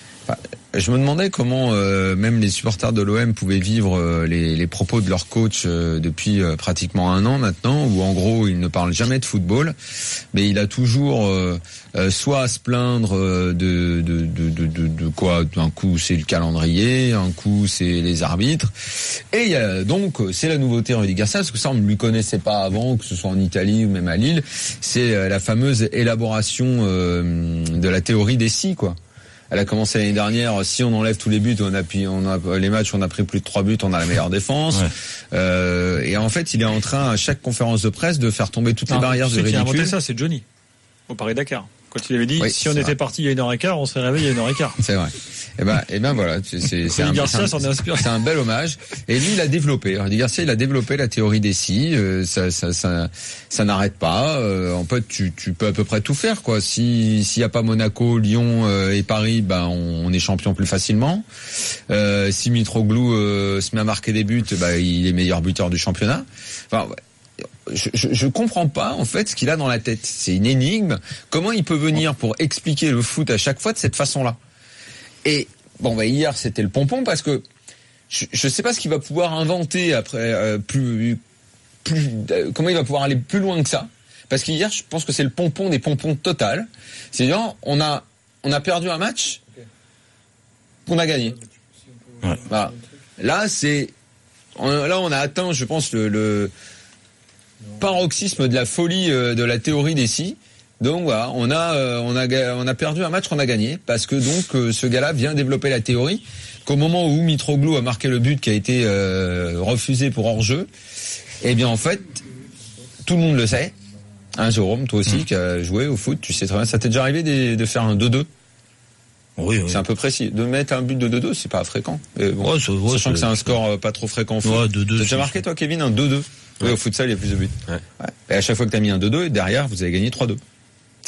Je me demandais comment euh, même les supporters de l'O M pouvaient vivre euh, les, les propos de leur coach euh, depuis euh, pratiquement un an maintenant, où en gros il ne parle jamais de football, mais il a toujours euh, euh, soit à se plaindre euh, de, de, de, de, de, de quoi, un coup c'est le calendrier, un coup c'est les arbitres, et il y a, donc c'est la nouveauté Rudy Garcia, parce que ça on ne lui connaissait pas avant, que ce soit en Italie ou même à Lille, c'est euh, la fameuse élaboration euh, de la théorie des si, quoi. Elle a commencé l'année dernière. Si on enlève tous les buts, on a, on a les matchs, on a pris plus de trois buts, on a la meilleure défense. Ouais. Euh, et en fait, il est en train à chaque conférence de presse de faire tomber toutes non, les barrières du ridicule. Qui a inventé ça, c'est Johnny au Paris-Dakar. Quand il avait dit, oui, si on était vrai. parti il y a une heure et quart, on serait réveillé il y a une heure et quart. C'est vrai. Et ben, et ben voilà, c'est, c'est, c'est, un, Garcia, c'est, un, c'est un bel hommage. Et lui, il a développé. Rudy Garcia, il a développé la théorie des si. Euh, ça, ça, ça, ça n'arrête pas. Euh, en fait, tu, tu peux à peu près tout faire, quoi. Si, s'il y a pas Monaco, Lyon euh, et Paris, ben on, on est champion plus facilement. Euh, si Mitroglou euh, se met à marquer des buts, ben il est meilleur buteur du championnat. Enfin. Ouais. Je, je, je comprends pas en fait ce qu'il a dans la tête. C'est une énigme. Comment il peut venir pour expliquer le foot à chaque fois de cette façon-là? Et bon, bah hier c'était le pompon parce que je, je sais pas ce qu'il va pouvoir inventer après. Euh, plus, plus, euh, comment il va pouvoir aller plus loin que ça? Parce qu'hier, je pense que c'est le pompon des pompons total. C'est-à-dire, on a on a perdu un match qu'on a gagné. Ouais. Voilà. Là, c'est on, là on a atteint, je pense le, le paroxysme de la folie euh, de la théorie des si. Donc voilà, on a euh, on a on a perdu un match qu'on a gagné parce que donc euh, ce gars-là vient développer la théorie qu'au moment où Mitroglou a marqué le but qui a été euh, refusé pour hors-jeu, eh bien en fait tout le monde le sait. Hein, Jérôme, toi aussi mmh. qui as joué au foot, tu sais très bien, ça t'est déjà arrivé de, de faire un deux deux? Oui, oui. C'est un peu précis. De mettre un but de deux deux, c'est pas fréquent. Et bon, ouais, c'est, ouais, sachant c'est, que c'est un score euh, pas trop fréquent au foot. Ouais, deux deux, t'as déjà marqué toi Kevin un deux deux? Oui, au futsal, il y a plus de buts. Ouais. Ouais. Et à chaque fois que tu as mis un deux deux, derrière, vous avez gagné trois deux.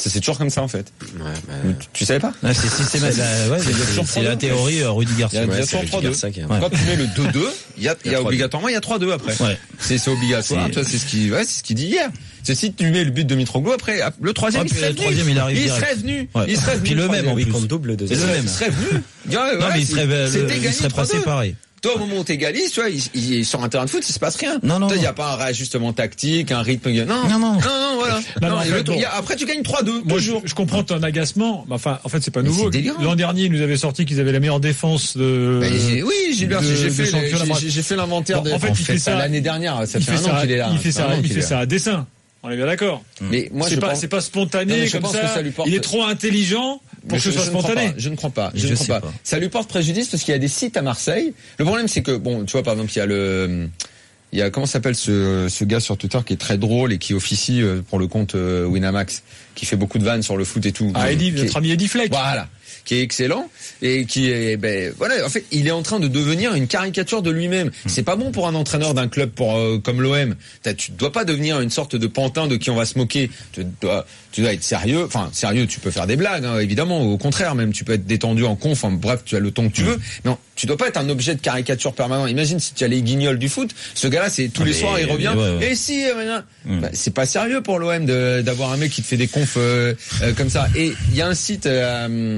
Ça, c'est toujours comme ça en fait. Ouais, bah... tu, tu savais pas? Ouais, c'est systématique. Ouais, c'est, c'est, c'est la théorie euh, Rudy Garcia. Il y a, ouais, il y a toujours trois deux. Ouais. Quand tu mets le deux deux, il y a, il y a obligatoirement il y a trois deux après. Ouais. C'est, c'est obligatoire. C'est... c'est ce qui, ouais, c'est ce qu'il dit hier. C'est si tu mets le but de Mitroglou après, le troisième, ah, il serait le venu. troisième, il arrive il direct. serait venu. Ouais. Il serait venu. Puis le même en oui, plus. compte double de Il serait venu. Non, mais il serait, il serait passé pareil. Toi, au moment où t'égalises, tu vois, il, il, sur un terrain de foot, il se passe rien. Non, non. Il n'y a pas un réajustement tactique, un rythme. Non, non, non. Non, non, voilà. Non, non, non, le, bon. y a, après, tu gagnes trois deux. Moi, toujours. je, je comprends ton agacement. Enfin, en fait, c'est pas mais nouveau. C'est L'an dernier, ils nous avaient sorti qu'ils avaient la meilleure défense de. Ben, j'ai, oui, Gilbert, de, j'ai, fait, les, j'ai, j'ai fait l'inventaire. Bon, en fait, en il fait fait ça l'année dernière. Ça il fait, fait un an ça, qu'il est là. Il fait ça, il fait ça à dessein. On est bien d'accord. Mais moi, c'est je pas, pense... c'est pas spontané non, comme ça. ça porte... Il est trop intelligent pour je, que ce soit je spontané. Ne je ne crois pas. Je, je ne crois pas. pas. Ça lui porte préjudice parce qu'il y a des sites à Marseille. Le problème, c'est que bon, tu vois, par exemple, il y a le, il y a comment s'appelle ce, ce gars sur Twitter qui est très drôle et qui officie pour le compte Winamax, qui fait beaucoup de vannes sur le foot et tout. Ah, Eddie, qui notre est... ami Eddie Fleck. Voilà. Qui est excellent et qui est ben voilà en fait il est en train de devenir une caricature de lui-même. C'est pas bon pour un entraîneur d'un club pour euh, comme l'O M. T'as, tu dois pas devenir une sorte de pantin de qui on va se moquer. Tu dois tu dois être sérieux. Enfin sérieux, tu peux faire des blagues hein, évidemment. Au contraire même tu peux être détendu en con. Enfin bref tu as le ton que tu veux. Mais non, tu dois pas être un objet de caricature permanent. Imagine si tu as les guignols du foot. Ce gars-là c'est tous ah les soirs il revient. Ouais, ouais. Et si euh, bah, c'est pas sérieux pour l'O M de, d'avoir un mec qui te fait des confs euh, euh, comme ça. Et il y a un site. Euh,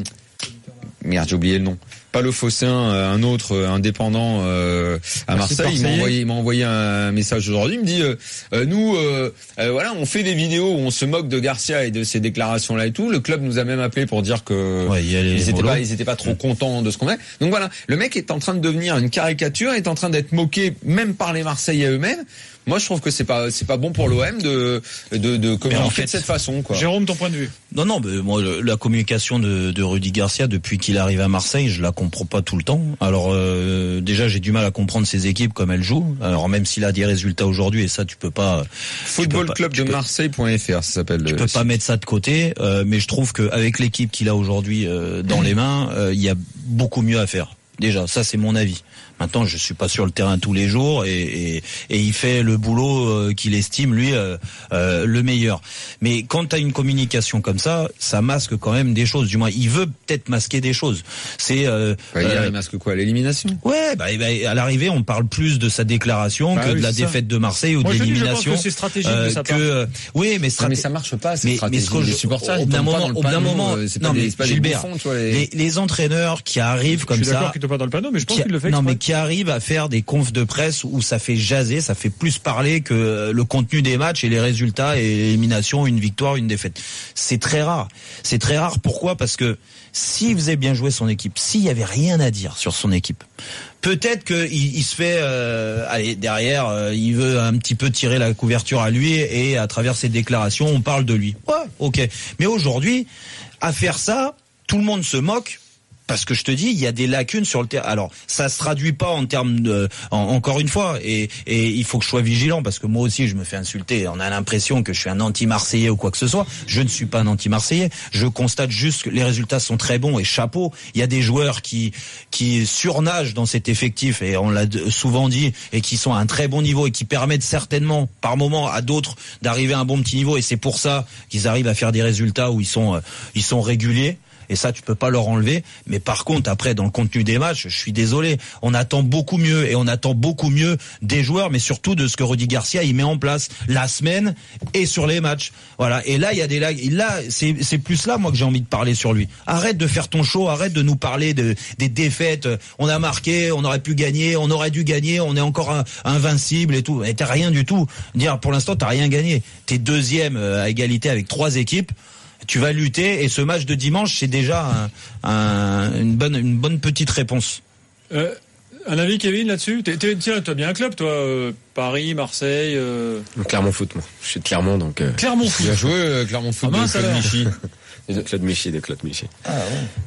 Merde, j'ai oublié le nom. Pas le Fossin, un autre indépendant euh, à Marseille. Il m'a envoyé, il m'a envoyé un message aujourd'hui. Il me dit, euh, euh, nous, euh, euh, voilà, on fait des vidéos où on se moque de Garcia et de ses déclarations là et tout. Le club nous a même appelé pour dire que ouais, ils étaient pas, ils étaient pas trop contents de ce qu'on fait. Donc voilà, le mec est en train de devenir une caricature, est en train d'être moqué même par les Marseillais eux-mêmes. Moi, je trouve que c'est pas c'est pas bon pour l'O M de de, de communiquer en fait, de cette façon, quoi. Jérôme, ton point de vue? Non, non, mais moi, le, la communication de, de Rudy Garcia depuis qu'il arrive à Marseille, je la comprends pas tout le temps. Alors euh, déjà, j'ai du mal à comprendre ses équipes comme elles jouent. Alors même s'il a des résultats aujourd'hui, et ça, tu peux pas. Football Club de Marseille point F R, ça s'appelle. Tu peux pas mettre ça de côté, euh, mais je trouve qu'avec l'équipe qu'il a aujourd'hui euh, dans les mains, il euh, y a beaucoup mieux à faire. Déjà, ça c'est mon avis. Maintenant, je suis pas sur le terrain tous les jours et, et, et il fait le boulot euh, qu'il estime lui euh, euh, le meilleur. Mais quand tu as une communication comme ça, ça masque quand même des choses. Du moins, il veut peut-être masquer des choses. C'est euh, bah, hier, euh, il masque quoi? L'élimination? Ouais, bah, bah à l'arrivée, on parle plus de sa déclaration bah, que oui, de la défaite ça. de Marseille ou Moi, de je l'élimination. Dis, je pense que c'est stratégique euh, de sa part. Que, oui, mais, strat... mais ça marche pas. Cette mais, stratégie. mais ce que les supporters, au bout d'un moment, au bout d'un moment, c'est non pas mais des, c'est pas Gilbert, des bouffons, tu vois, les... Les, les entraîneurs qui arrivent comme ça. Je suis d'accord qu'il ne pas dans le panneau, mais je pense qui, qu'il le fait. Non, mais qui arrivent à faire des confs de presse où ça fait jaser, ça fait plus parler que le contenu des matchs et les résultats et l'élimination, une victoire, une défaite. C'est très rare. C'est très rare. Pourquoi? Parce que s'il faisait bien jouer son équipe, s'il y avait rien à dire sur son équipe, peut-être qu'il il se fait, euh, allez, derrière, euh, il veut un petit peu tirer la couverture à lui et à travers ses déclarations, on parle de lui. Ouais, ok. Mais aujourd'hui, à faire ça, tout le monde se moque. Parce que je te dis, il y a des lacunes sur le terrain. Alors, ça se traduit pas en termes de, en, encore une fois, et, et il faut que je sois vigilant parce que moi aussi, je me fais insulter. On a l'impression que je suis un anti-marseillais ou quoi que ce soit. Je ne suis pas un anti-marseillais. Je constate juste que les résultats sont très bons et chapeau. Il y a des joueurs qui, qui surnagent dans cet effectif et on l'a souvent dit et qui sont à un très bon niveau et qui permettent certainement, par moment, à d'autres d'arriver à un bon petit niveau et c'est pour ça qu'ils arrivent à faire des résultats où ils sont, ils sont réguliers. Et ça, tu peux pas leur enlever. Mais par contre, après, dans le contenu des matchs, je suis désolé. On attend beaucoup mieux et on attend beaucoup mieux des joueurs, mais surtout de ce que Rudy Garcia il met en place la semaine et sur les matchs. Voilà. Et là, il y a des lags. Là, c'est, c'est plus là, moi, que j'ai envie de parler sur lui. Arrête de faire ton show. Arrête de nous parler de, des défaites. On a marqué, on aurait pu gagner, on aurait dû gagner, on est encore un, invincible et tout. Et t'as rien du tout. Dire, pour l'instant, t'as rien gagné. T'es deuxième à égalité avec trois équipes. Tu vas lutter et ce match de dimanche c'est déjà un, un, une bonne une bonne petite réponse. Euh, un avis Kevin là-dessus? T'es, t'es, tiens, tu as bien un club toi, euh, Paris, Marseille. Euh... Clermont Foot, moi. Je suis de Clermont donc. Euh... Clermont Foot. Tu as joué euh, Clermont Foot ah, de Claude Michy. de Claude Michy, de Claude Michy. Ah ouais.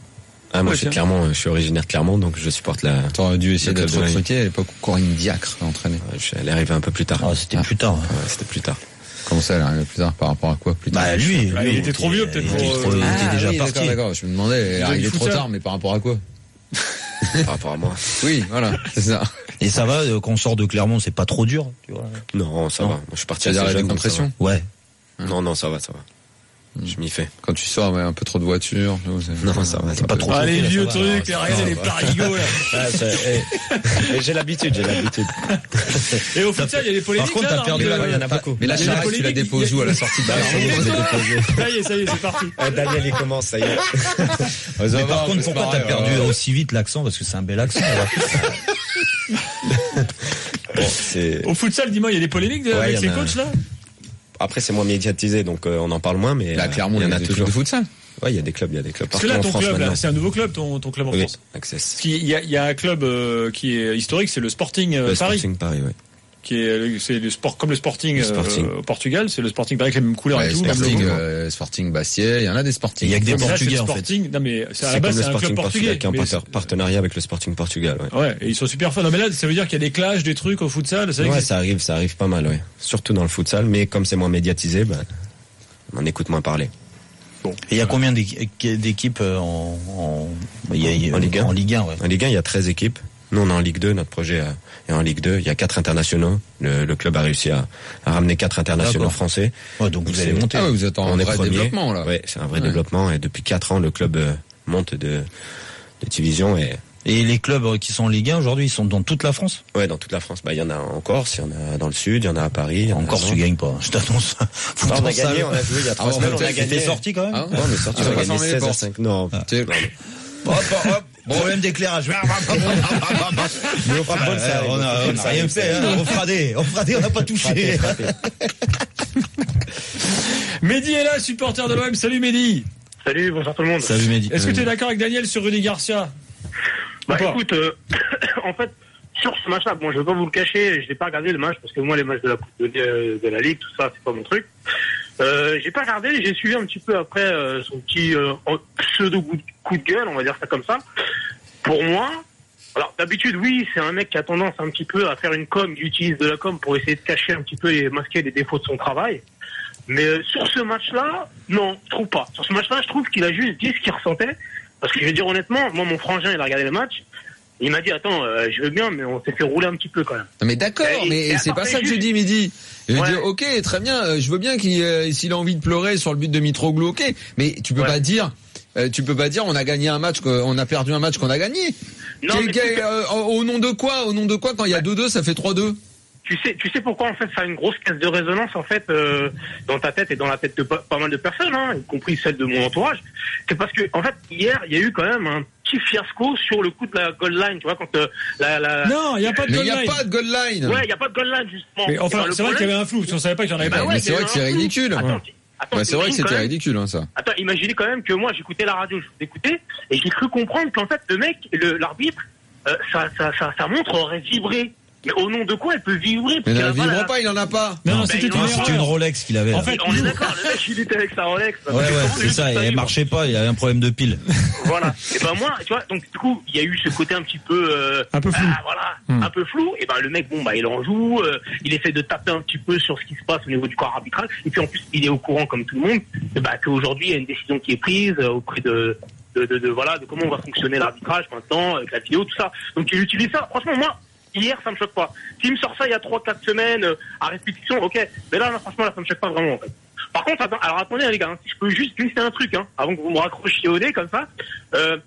Ah moi ouais, je suis de Clermont, je suis originaire de Clermont donc je supporte la. T'aurais dû essayer d'être recruté à l'époque où Corinne Diacre a entraîné. Ouais, je suis allé arriver un peu plus tard. Ah c'était ah. plus tard. Ouais, c'était plus tard. Comment ça, elle arrive plus tard par rapport à quoi plus tard? Bah lui, bah, lui il était trop vieux peut-être. Il, pour, il, euh... il était déjà ah, oui, parti. D'accord, d'accord. Je me demandais, elle arrivait trop tard, mais par rapport à quoi? Par rapport à moi. Oui, voilà, c'est ça. Et ça va, quand on sort de Clermont, c'est pas trop dur, tu vois. Non, ça non. va. Moi, je suis parti à assez la jeune. Décompression. Ouais. Non, non, ça va, ça va. Je m'y fais. Quand tu sors, ouais, un peu trop de voitures. Non, ça va. C'est pas trop. Ah, les là, vieux ça trucs, va, regardez les parigots, là. Ah, ça, eh, j'ai l'habitude, j'ai l'habitude. Et au futsal, il y a des polémiques. Par contre, là, t'as perdu de- la- il y en a beaucoup. Mais la Il y a charrette, des tu la polémiques, déposes il y a- où à la sortie de la Ça y est, ça y est, c'est parti. Ah, Daniel, il commence, ça y est. Mais par contre, pourquoi t'as perdu aussi vite l'accent? Parce que c'est un bel accent. Bon, c'est... Au futsal, dis-moi, il y a des polémiques de- Ouais, avec il ces y en a. coachs, là? Après, c'est moins médiatisé, donc euh, on en parle moins, mais Là, euh, clairement, il y en a des toujours. trucs de futsal. Ouais, il y a des clubs, il y a des clubs Parce que partout là, en ton France club, là, maintenant. c'est un nouveau club, ton, ton club en Oui, France. Access. Parce qu'il y a, il y a un club euh, qui est historique, c'est le Sporting euh, Le Paris. Sporting Paris, ouais. Qui est, le- c'est le sport, comme le Sporting, Le euh, Sporting. au Portugal, c'est le Sporting Paris avec les mêmes couleurs Ouais, et tout. même Sporting, logo. euh, Sporting Bastiais, il y en a des Sporting. Il y a que des Mais là, c'est Portugais, le en fait. Sporting. Non, mais c'est à la C'est base, comme le c'est un club Sporting portugais. Portugal qui est en mais parter- partenariat avec le Sporting Portugal, ouais. Ouais, et ils sont super forts. Non, mais là, ça veut dire qu'il y a des clashs, des trucs au futsal. Ça Ouais, existe. ça arrive, ça arrive pas mal, ouais. Surtout dans le futsal, mais comme c'est moins médiatisé, ben, on en écoute moins parler. Et il y a combien d'équ- d'équipes euh, en, en, il y a- il y a- En Ligue un. En Ligue un, ouais. En Ligue un, il y a treize équipes. Nous, on est en Ligue deux, notre projet euh, est en Ligue deux. Il y a quatre internationaux. Le, le club a réussi à, à ramener quatre internationaux D'accord. français. Ouais, donc vous allez c'est- monter. Ah ouais, vous êtes en On est vrai premier. développement, là. Ouais, c'est un vrai Ouais. développement. Et depuis quatre ans, le club euh, monte de, de division. Et Et les clubs euh, qui sont en Ligue un aujourd'hui, ils sont dans toute la France. ouais, dans toute la France. Bah, il y en a en Corse, il y en a dans le sud, il y en a à Paris. il y en a En Corse, à tu Nantes. gagnes pas. Je t'annonce. Faut Ah, on a penser à gagné, ça. on a joué il y a trois Ah, semaines, on on a était gagné. sorti quand même. Ah, Ouais, on est sorti, Ah, on a on va gagné fermer les seize à portes. cinq. Non, Ah. Tu sais, Hop, hop, hop. Problème d'éclairage. mais au football, ça arrive. on a, Au on football, a ça rien arrive, fait. ça Hein. arrive. On fera des, on fera des, on n'a pas touché. Frappé, frappé. Mehdi est là, supporter de l'O M. Salut Mehdi. Salut, bonsoir tout le monde. Salut Mehdi. Est-ce que tu es d'accord avec Daniel sur Rudy Garcia? Bah Ou pas écoute, euh, en fait, sur ce match-là, bon, je vais pas vous le cacher, je n'ai pas regardé le match parce que moi, les matchs de la Coupe de, de, de la Ligue, tout ça, c'est pas mon truc. Euh, j'ai pas regardé, j'ai suivi un petit peu après euh, son petit euh, pseudo coup de- coup de gueule, on va dire ça comme ça. Pour moi, alors d'habitude, oui, c'est un mec qui a tendance un petit peu à faire une com, il utilise de la com pour essayer de cacher un petit peu et masquer les défauts de son travail. Mais euh, sur ce match-là, non, je trouve pas. Sur ce match-là, je trouve qu'il a juste dit ce qu'il ressentait. Parce que je vais dire honnêtement, moi, mon frangin, il a regardé le match. Il m'a dit, attends, euh, je veux bien, mais on s'est fait rouler un petit peu quand même. Non, mais d'accord, Et- mais et c'est pas attends, ça que je juste- dis, Mehdi. Je veux Ouais. dire, ok, très bien, euh, je veux bien qu'il, euh, s'il a envie de pleurer sur le but de Mitroglou, ok, mais tu peux Ouais. pas dire, euh, tu peux pas dire, on a gagné un match, qu'on- on a perdu un match qu'on a gagné. Non, Quel- mais quel- tu sais- euh, au nom de quoi, au nom de quoi, quand il y a deux deux, ça fait trois deux. Tu sais, tu sais pourquoi en fait ça a une grosse caisse de résonance en fait euh, dans ta tête et dans la tête de pas, pas mal de personnes, hein, y compris celle de mon entourage. C'est parce que en fait hier il y a eu quand même un petit fiasco sur le coup de la goal line, tu vois quand euh, la, la. Non, il n'y a pas de Mais goal il y a line. pas de goal line. Ouais, il y a pas de goal line justement. Mais enfin, Et ben, le c'est vrai qu'il y problème- avait un flou, parce qu'on savait pas qu'il y en avait Bah pas. ouais, mais c'est vrai il y que a c'est un flou. ridicule. Attends, Ouais. attends, Ouais, c'est vrai que t'imagines quand c'était même- ridicule, hein, ça. Attends, imaginez quand même que moi j'écoutais la radio, je l'écoutais et j'ai cru comprendre qu'en fait le mec, le- l'arbitre, euh, sa, sa, sa, sa montre aurait vibré. Mais au nom de quoi elle peut vibrer? Mais Parce ne qu'elle a mal à- vibre pas, il en a pas. Non, non, Ben, c'était il une en a- C'était une erreur. Rolex qu'il avait. En là. fait, On est d'accord, le mec il était avec sa Rolex. Ouais, ouais, c'est ça. Il marchait pas. Il avait un problème de pile. Voilà. Et ben moi, tu vois, donc du coup, il y a eu ce côté un petit peu, euh, Un peu flou. ah, voilà, Hmm. un peu flou. Et ben le mec, bon bah il en joue, euh, il essaie de taper un petit peu sur ce qui se passe au niveau du corps arbitral. Et puis en plus, il est au courant comme tout le monde, et ben qu'aujourd'hui il y a une décision qui est prise euh, auprès de, de, de, de voilà, de comment on va fonctionner l'arbitrage maintenant avec la vidéo, tout ça. Donc il utilise ça. Franchement, moi. Hier, ça me choque pas. S'il me sort ça il y a trois quatre semaines, euh, à répétition, ok. Mais là, là, franchement, là, ça me choque pas vraiment, en fait. Par contre, attends, alors attendez, les gars, hein, si je peux juste glisser un truc, hein, avant que vous me raccrochiez au nez, comme ça. Euh,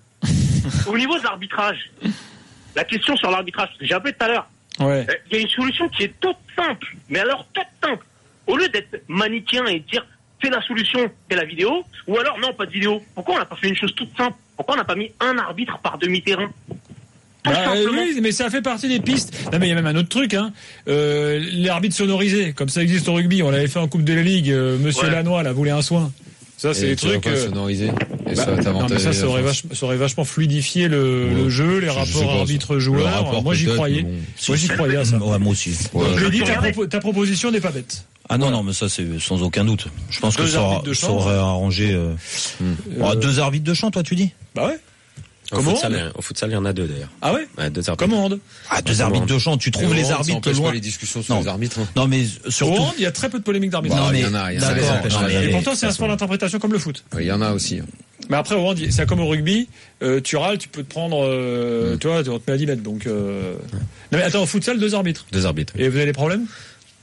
au niveau de l'arbitrage, la question sur l'arbitrage, parce que j'ai appelé tout à l'heure, Ouais. euh, il y a une solution qui est toute simple. Mais alors, toute simple. Au lieu d'être manichéen et de dire, c'est la solution, c'est la vidéo, ou alors, non, pas de vidéo. Pourquoi on n'a pas fait une chose toute simple? Pourquoi on n'a pas mis un arbitre par demi-terrain? Tout Bah, simplement. oui, mais ça fait partie des pistes. Non, mais il y a même un autre truc, hein. Euh, l'arbitre sonorisé, comme ça existe au rugby. On l'avait fait en Coupe de la Ligue. Euh, Monsieur Ouais. Lannoy, là, voulait un soin. Ça, c'est Et des tu vas trucs. pas euh, sonoriser. Et bah, ça va non, t'avantager. mais ça, ça aurait, la vachement, ça aurait vachement fluidifié le, Ouais. le jeu, les Je sais rapports pas, ça. arbitre-joueur. Le rapport, Moi, j'y peut-être, croyais. mais bon. Moi, j'y croyais à ça. Ouais, moi aussi. Ouais. Je l'ai dit, ta, Regardez. propo- ta proposition n'est pas bête. Ah non, non, mais ça, c'est sans aucun doute. Je pense Deux que ça, arbitres aura- de ça champ. aurait arrangé. Euh... Oh, deux arbitres de champ, toi, tu dis? Bah ouais. Au Comment futsal, au futsal, il y en a deux d'ailleurs. Ah ouais? Ouais, deux arbitres. Commande. Ah, deux Ouais, arbitres comment de champ. Tu trouves Et les bon, ça arbitres empêche loin. pas les discussions sur Non. les arbitres. hein. Non, mais Au surtout. hand, il y a très peu de polémiques d'arbitre. Bah, Non, il y mais- en a, il y en a. d'accord, ça empêche non, la mais- vérité. Et pourtant, c'est un sport d'interprétation comme le foot. Il y en a aussi. Mais après, au hand, c'est comme au rugby. Euh, tu râles, tu peux te prendre, euh, tu vois, on te met à dix mètres. Donc, euh... non, mais attends, au futsal, deux arbitres. Deux arbitres. Et vous avez des problèmes?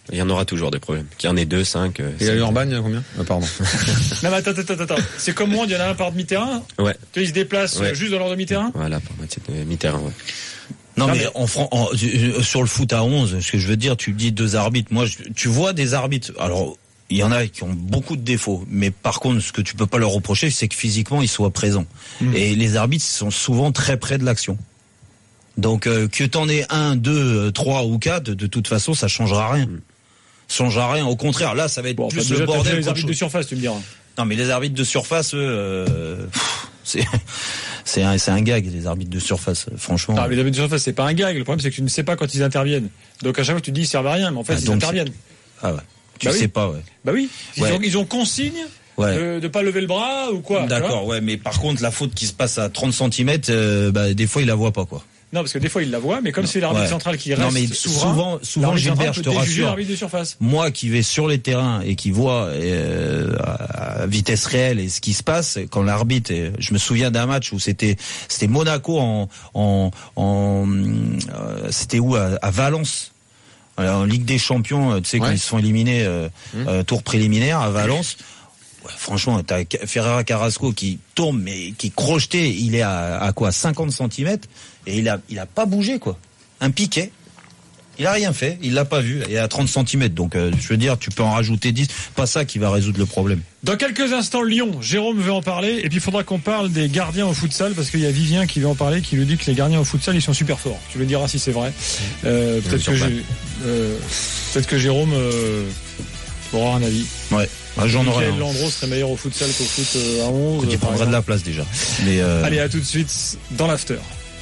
Il y en aura toujours des problèmes. Qu'il y en ait deux, cinq. Euh, Et à Urban, il y en a combien ah, Pardon. Non, mais attends, attends, attends. C'est comme moi, il y en a un par demi-terrain. Ouais. Tu ils se déplacent ouais. juste dans leur demi-terrain. Voilà, par moitié de demi-terrain, ouais. Non, non mais, mais en, en, sur le foot à onze, ce que je veux dire, tu dis deux arbitres. Moi, je, tu vois des arbitres. Alors, il y en a qui ont beaucoup de défauts, mais par contre, ce que tu peux pas leur reprocher, c'est que physiquement, ils soient présents. Mmh. Et les arbitres sont souvent très près de l'action. Donc, euh, que t'en aies un, deux, trois ou quatre, de, de toute façon, ça changera rien. Mmh. Ça changera rien. Au contraire, là, ça va être bon, plus le bordel. Les arbitres de surface, tu me diras. Non, mais les arbitres de surface, eux, euh, c'est, c'est un, c'est un gag, les arbitres de surface, franchement. Ah, mais les arbitres de surface, c'est pas un gag. Le problème, c'est que tu ne sais pas quand ils interviennent. Donc, à chaque fois, tu te dis, ils servent à rien, mais en fait, ah, ils interviennent. Ah ouais. Tu bah sais oui. pas, ouais. Bah oui. Ils, ouais. ont, ils ont consigne ouais. de, de pas lever le bras ou quoi. D'accord, ouais, mais par contre, la faute qui se passe à trente centimètres, euh, bah, des fois, ils la voient pas, quoi. Non, parce que des fois, il la voit, mais comme non, c'est l'arbitre ouais. central qui reste non, mais souverain, souvent, souvent Gilbert, je te rassure, de surface. Moi qui vais sur les terrains et qui vois euh, à vitesse réelle et ce qui se passe, quand l'arbitre, je me souviens d'un match où c'était c'était Monaco en en, en euh, c'était où à, à Valence. En Ligue des Champions, tu sais, ouais. quand ils se sont éliminés euh, mmh. euh, tour préliminaire à Valence. Ouais, franchement, t'as Ferreira Carrasco qui tombe, mais qui est crocheté, il est à, à quoi, cinquante centimètres, et il a, il a pas bougé, quoi. Un piquet. Il a rien fait, il l'a pas vu, et à trente centimètres. Donc, euh, je veux dire, tu peux en rajouter dix. Pas ça qui va résoudre le problème. Dans quelques instants, Lyon. Jérôme veut en parler, et puis il faudra qu'on parle des gardiens au futsal, parce qu'il y a Vivien qui veut en parler, qui lui dit que les gardiens au futsal, ils sont super forts. Tu me diras si c'est vrai. Euh, peut-être que j'ai, euh, peut-être que Jérôme, euh, aura un avis. Ouais. Bah, j'en aurais un. Landreau serait meilleur au futsal qu'au foot euh, à onze. Tu prendrais de la place déjà. Mais euh... Allez, à tout de suite dans l'after.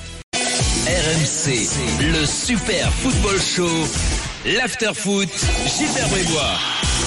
R M C, le super football show, l'after foot, Gilbert Brébois.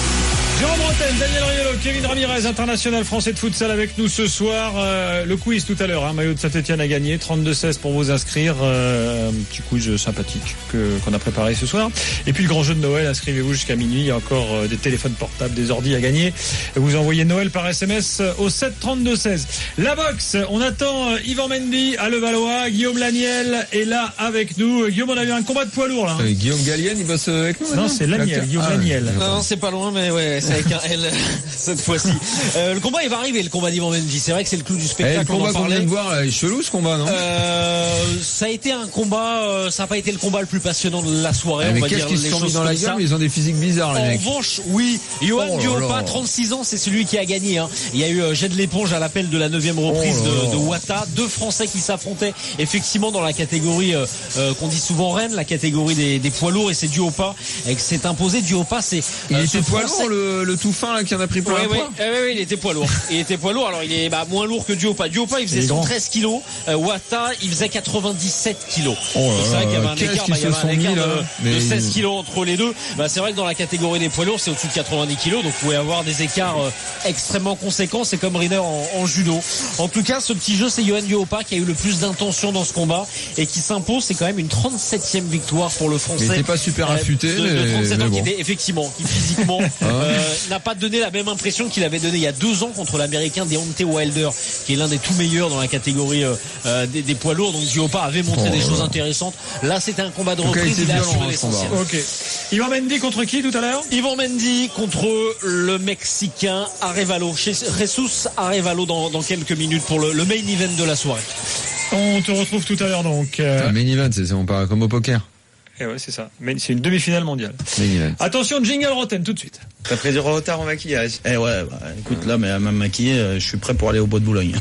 Jérôme Rotten, Daniel Riolo, Kevin Ramirez, international français de futsal avec nous ce soir. Euh, le quiz tout à l'heure, hein, maillot de Saint-Etienne a gagné, trente-deux seize pour vous inscrire. Euh, un petit quiz sympathique que, qu'on a préparé ce soir. Et puis le grand jeu de Noël, inscrivez-vous jusqu'à minuit. Il y a encore euh, des téléphones portables, des ordis à gagner. Vous envoyez Noël par S M S au sept trente-deux seize. La boxe, on attend euh, Yvan Mendy à Levallois. Guillaume Laniel est là avec nous. Guillaume, on a eu un combat de poids lourd là. Hein. Euh, Guillaume Gallienne, il bosse avec nous. Non, c'est Laniel, Guillaume ah, Laniel. Non, non, c'est pas loin, mais ouais. C'est avec un L cette fois-ci. Euh, le combat il va arriver, le combat d'Yvan Mendy. C'est vrai que c'est le clou du spectacle. Eh, le combat qu'on vient de voir, là, il est chelou ce combat, non euh, Ça a été un combat, euh, ça n'a pas été le combat le plus passionnant de la soirée. Eh, on mais va qu'est-ce dire qu'ils se sont mis dans la gueule, ils ont des physiques bizarres, les en mecs. En revanche, oui, Johan oh Duopa, trente-six ans, c'est celui qui a gagné. Hein. Il y a eu euh, jet de l'éponge à l'appel de la neuvième reprise oh de, de Wata. Deux Français qui s'affrontaient effectivement dans la catégorie euh, euh, qu'on dit souvent reine, la catégorie des, des poids lourds, et c'est Duopa et que c'est imposé. Duopa, c'est. Il euh, était poids Français... lourd, le, le tout fin là qui en a pris plein ouais, la ouais, poids. ouais, ouais, il était poids lourd. Il était poids lourd. Alors il est bah, moins lourd que Duopa. Duopa, il faisait cent treize kilos. Euh, Wata, il faisait quatre-vingt-dix-sept kilos. Oh là, c'est vrai qu'il y avait un écart, bah, il y avait un écart là, de, de seize kilos entre les deux. Bah, c'est vrai que dans la catégorie des poids lourds, c'est au-dessus de quatre-vingt-dix kilos. Donc vous pouvez avoir des écarts euh, extrêmement conséquents. C'est comme Riner en, en judo. En tout cas, ce petit jeu, c'est Johan Duopa qui a eu le plus d'intention dans ce combat et qui s'impose. C'est quand même une trente-septième victoire pour le Français. Il n'était pas super affûté, euh, de, mais, de trente-sept mais ans, bon. qui était effectivement, qui physiquement euh, n'a pas donné la même impression qu'il avait donné il y a deux ans contre l'Américain Deontay Wilder, qui est l'un des tout meilleurs dans la catégorie euh, des, des poids lourds. Donc Duopa avait montré oh, des choses intéressantes. Là, c'était un combat de reprise. Il a assuré l'essentiel. Ok. Yvan Mendy contre qui tout à l'heure? Yvan Mendy contre le Mexicain Arevalo. Jesus Arevalo dans, dans quelques minutes pour le, le main event de la soirée. On te retrouve tout à l'heure donc. Euh... Un main event, c'est, on parle comme au poker. Eh ouais, c'est ça. Mais c'est une demi-finale mondiale. Main event. Attention, jingle Rotten tout de suite. T'as pris du retard en maquillage. Eh ouais, bah, écoute, là, mais à même maquiller, je suis prêt pour aller au bois de Boulogne.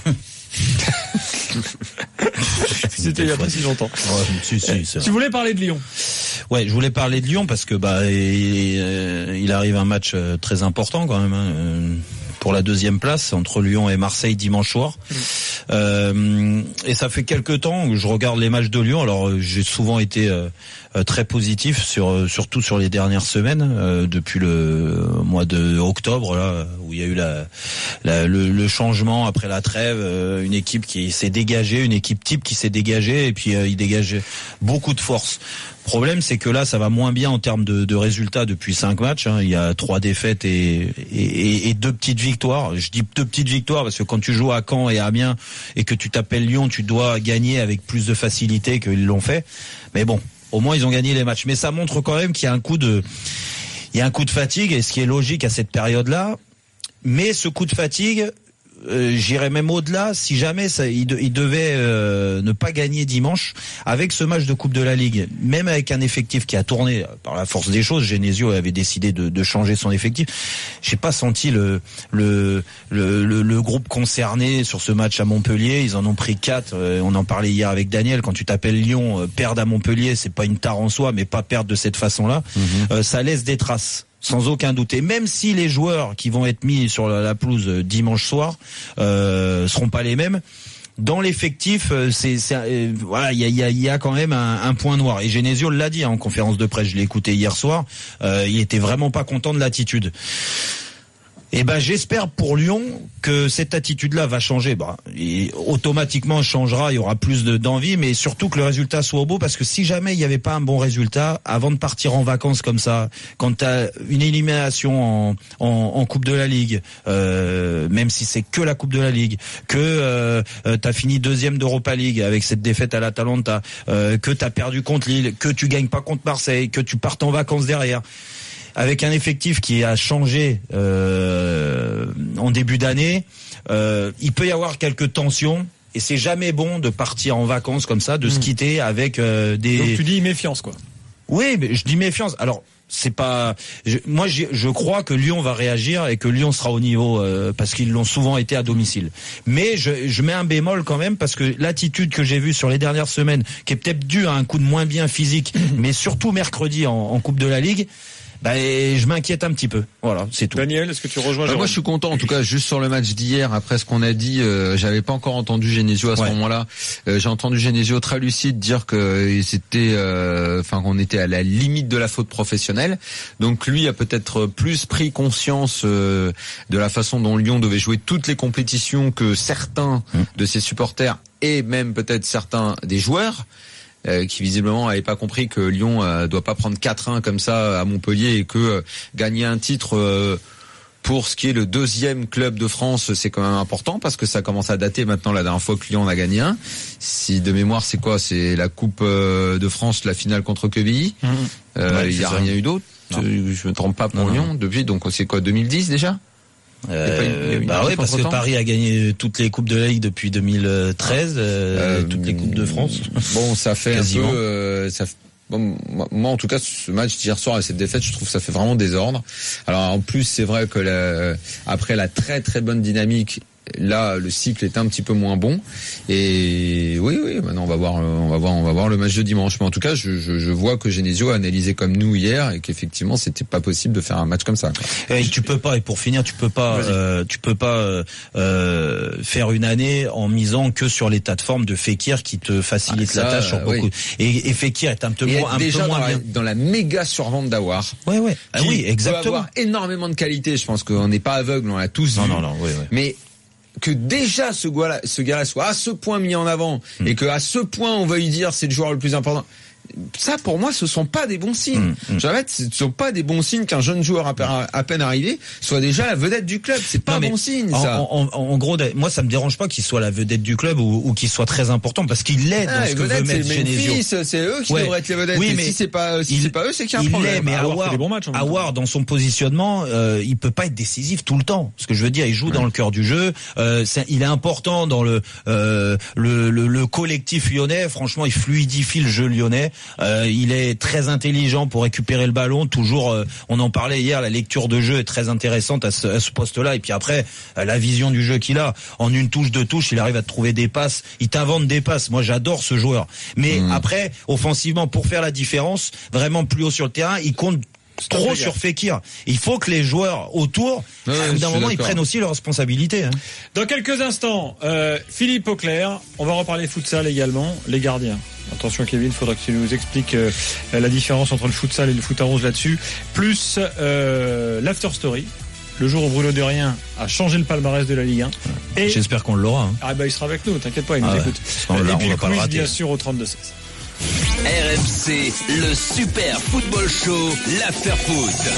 C'était il y a pas si longtemps. Ouais, si, si, c'est tu voulais parler de Lyon? Ouais, je voulais parler de Lyon parce que bah il, il arrive un match très important quand même hein, pour la deuxième place entre Lyon et Marseille dimanche soir. Mmh. Euh, et ça fait quelques temps que je regarde les matchs de Lyon. Alors j'ai souvent été euh, très positif sur surtout sur les dernières semaines euh, depuis le mois de octobre là où il y a eu la, la le, le changement après la trêve, euh, une équipe qui s'est dégagée, une équipe type qui s'est dégagée et puis euh, il dégageait beaucoup de force. Le problème, c'est que là, ça va moins bien en termes de, de résultats depuis cinq matchs. Hein. Il y a trois défaites et, et, et deux petites victoires. Je dis deux petites victoires parce que quand tu joues à Caen et à Amiens et que tu t'appelles Lyon, tu dois gagner avec plus de facilité qu'ils l'ont fait. Mais bon, au moins ils ont gagné les matchs. Mais ça montre quand même qu'il y a un coup de, il y a un coup de fatigue, et ce qui est logique à cette période-là. Mais ce coup de fatigue, euh, j'irais même au-delà. Si jamais ça, il, de, il devait euh, ne pas gagner dimanche, avec ce match de Coupe de la Ligue, même avec un effectif qui a tourné par la force des choses, Genesio avait décidé de, de changer son effectif. J'ai pas senti le le, le le le groupe concerné sur ce match à Montpellier. Ils en ont pris quatre. Euh, on en parlait hier avec Daniel. Quand tu t'appelles Lyon, euh, perdre à Montpellier, c'est pas une tare en soi, mais pas perdre de cette façon-là, mmh. euh, ça laisse des traces. Sans aucun doute. Et même si les joueurs qui vont être mis sur la, la pelouse dimanche soir euh, seront pas les mêmes, dans l'effectif, c'est, c'est euh, voilà, il y a, y, a, y a quand même un, un point noir. Et Genesio l'a dit hein, en conférence de presse. Je l'ai écouté hier soir. Euh, il était vraiment pas content de l'attitude. Eh ben, j'espère pour Lyon que cette attitude-là va changer. Bah, et automatiquement changera. Il y aura plus de, d'envie, mais surtout que le résultat soit au beau. Parce que si jamais il n'y avait pas un bon résultat, avant de partir en vacances comme ça, quand t'as une élimination en, en, en Coupe de la Ligue, euh, même si c'est que la Coupe de la Ligue, que euh, t'as fini deuxième d'Europa League avec cette défaite à l'Atalanta, euh, que t'as perdu contre Lille, que tu gagnes pas contre Marseille, que tu partes en vacances derrière. Avec un effectif qui a changé euh, en début d'année, euh, il peut y avoir quelques tensions et c'est jamais bon de partir en vacances comme ça, de mmh. se quitter avec euh, des... Donc tu dis méfiance quoi. Oui, mais je dis méfiance. Alors c'est pas... Je, moi je, je crois que Lyon va réagir et que Lyon sera au niveau euh, parce qu'ils l'ont souvent été à domicile. Mais je, je mets un bémol quand même parce que l'attitude que j'ai vue sur les dernières semaines, qui est peut-être due à un coup de moins bien physique, mais surtout mercredi en, en Coupe de la Ligue, bah, je m'inquiète un petit peu. Voilà, c'est tout. Daniel, est-ce que tu rejoins bah, Moi, je suis content. En tout cas, juste sur le match d'hier, après ce qu'on a dit, euh, j'avais pas encore entendu Genesio à ce ouais. moment-là. Euh, j'ai entendu Genesio très lucide dire que c'était, enfin, euh, qu'on était à la limite de la faute professionnelle. Donc, lui a peut-être plus pris conscience euh, de la façon dont Lyon devait jouer toutes les compétitions que certains mmh. de ses supporters et même peut-être certains des joueurs. Euh, qui visiblement n'avait pas compris que Lyon euh, doit pas prendre quatre un comme ça à Montpellier et que euh, gagner un titre euh, pour ce qui est le deuxième club de France, c'est quand même important parce que ça commence à dater maintenant la dernière fois que Lyon en a gagné un. Si de mémoire c'est quoi, c'est la Coupe euh, de France, la finale contre Quevilly. Mmh. Euh, ouais, il y a ça. Rien eu d'autre. Non. Je me trompe pas pour non, Lyon non. depuis. Donc c'est quoi, deux mille dix déjà? Euh, bah oui, parce que Paris a gagné toutes les coupes de la Ligue depuis deux mille treize, euh, euh, toutes les coupes de France. Bon, ça fait quasiment. un peu. Euh, ça, bon, moi, en tout cas, ce match d'hier soir et cette défaite, je trouve que ça fait vraiment désordre. Alors, en plus, c'est vrai que la, après la très très bonne dynamique. Là, le cycle est un petit peu moins bon. Et oui, oui, maintenant on va voir, on va voir, on va voir le match de dimanche. Mais en tout cas, je, je, je vois que Genesio a analysé comme nous hier et qu'effectivement, c'était pas possible de faire un match comme ça. Et tu peux pas. Et pour finir, tu peux pas, euh, tu peux pas euh, faire une année en misant que sur l'état de forme de Fekir qui te facilite ah, ça, la tâche sur beaucoup. Oui. Et, et Fekir est un peu moins, un déjà peu moins dans, bien. La, dans la méga survente d'Aouar. Ouais, ouais. Ah oui, exactement. Peut avoir énormément de qualité. Je pense qu'on n'est pas aveugle, on l'a tous non, vu. Non, non, oui, oui. Mais que déjà ce gars-là, ce gars-là soit à ce point mis en avant mmh. et que à ce point on veuille dire c'est le joueur le plus important. Ça, pour moi, ce sont pas des bons signes. Mmh, mmh. En fait, ce ne sont pas des bons signes qu'un jeune joueur à peine arrivé soit déjà la vedette du club. C'est pas non, bon signe, en, ça. En, en, en gros, moi, ça me dérange pas qu'il soit la vedette du club ou, ou qu'il soit très important parce qu'il l'est ah, dans ce que veut mettre Genesio. C'est eux qui ouais. devraient être les vedettes. Oui, mais si c'est pas, si il, c'est pas eux, c'est qu'il y a un il problème. L'est, mais Aouar, bon Aouar, dans son positionnement, euh, il peut pas être décisif tout le temps. Ce que je veux dire, il joue ouais. dans le cœur du jeu. Euh, c'est, il est important dans le, euh, le, le, le collectif lyonnais. Franchement, il fluidifie le jeu lyonnais. Euh, il est très intelligent pour récupérer le ballon. Toujours, euh, on en parlait hier, la lecture de jeu est très intéressante à ce, à ce poste-là. Et puis après, euh, la vision du jeu qu'il a, en une touche, deux touches, il arrive à trouver des passes. Il t'invente des passes. Moi, j'adore ce joueur. Mais mmh. après, offensivement, pour faire la différence, vraiment plus haut sur le terrain, il compte trop sur Fekir. Il faut que les joueurs autour, ouais, d'un moment, d'accord. ils prennent aussi leurs responsabilités. Hein. Dans quelques instants, euh, Philippe Auclair, on va reparler futsal également, les gardiens. Attention Kevin, il faudra que tu nous expliques euh, la différence entre le futsal et le foot à onze là-dessus. Plus euh, l'after story, le jour où Bruno Derrien a changé le palmarès de la Ligue un. Et j'espère qu'on l'aura. Hein. Ah bah il sera avec nous, t'inquiète pas, il ah nous ouais. écoute. Là, et puis le quiz le bien sûr au trente-deux seize. R M C, le super football show, l'after foot.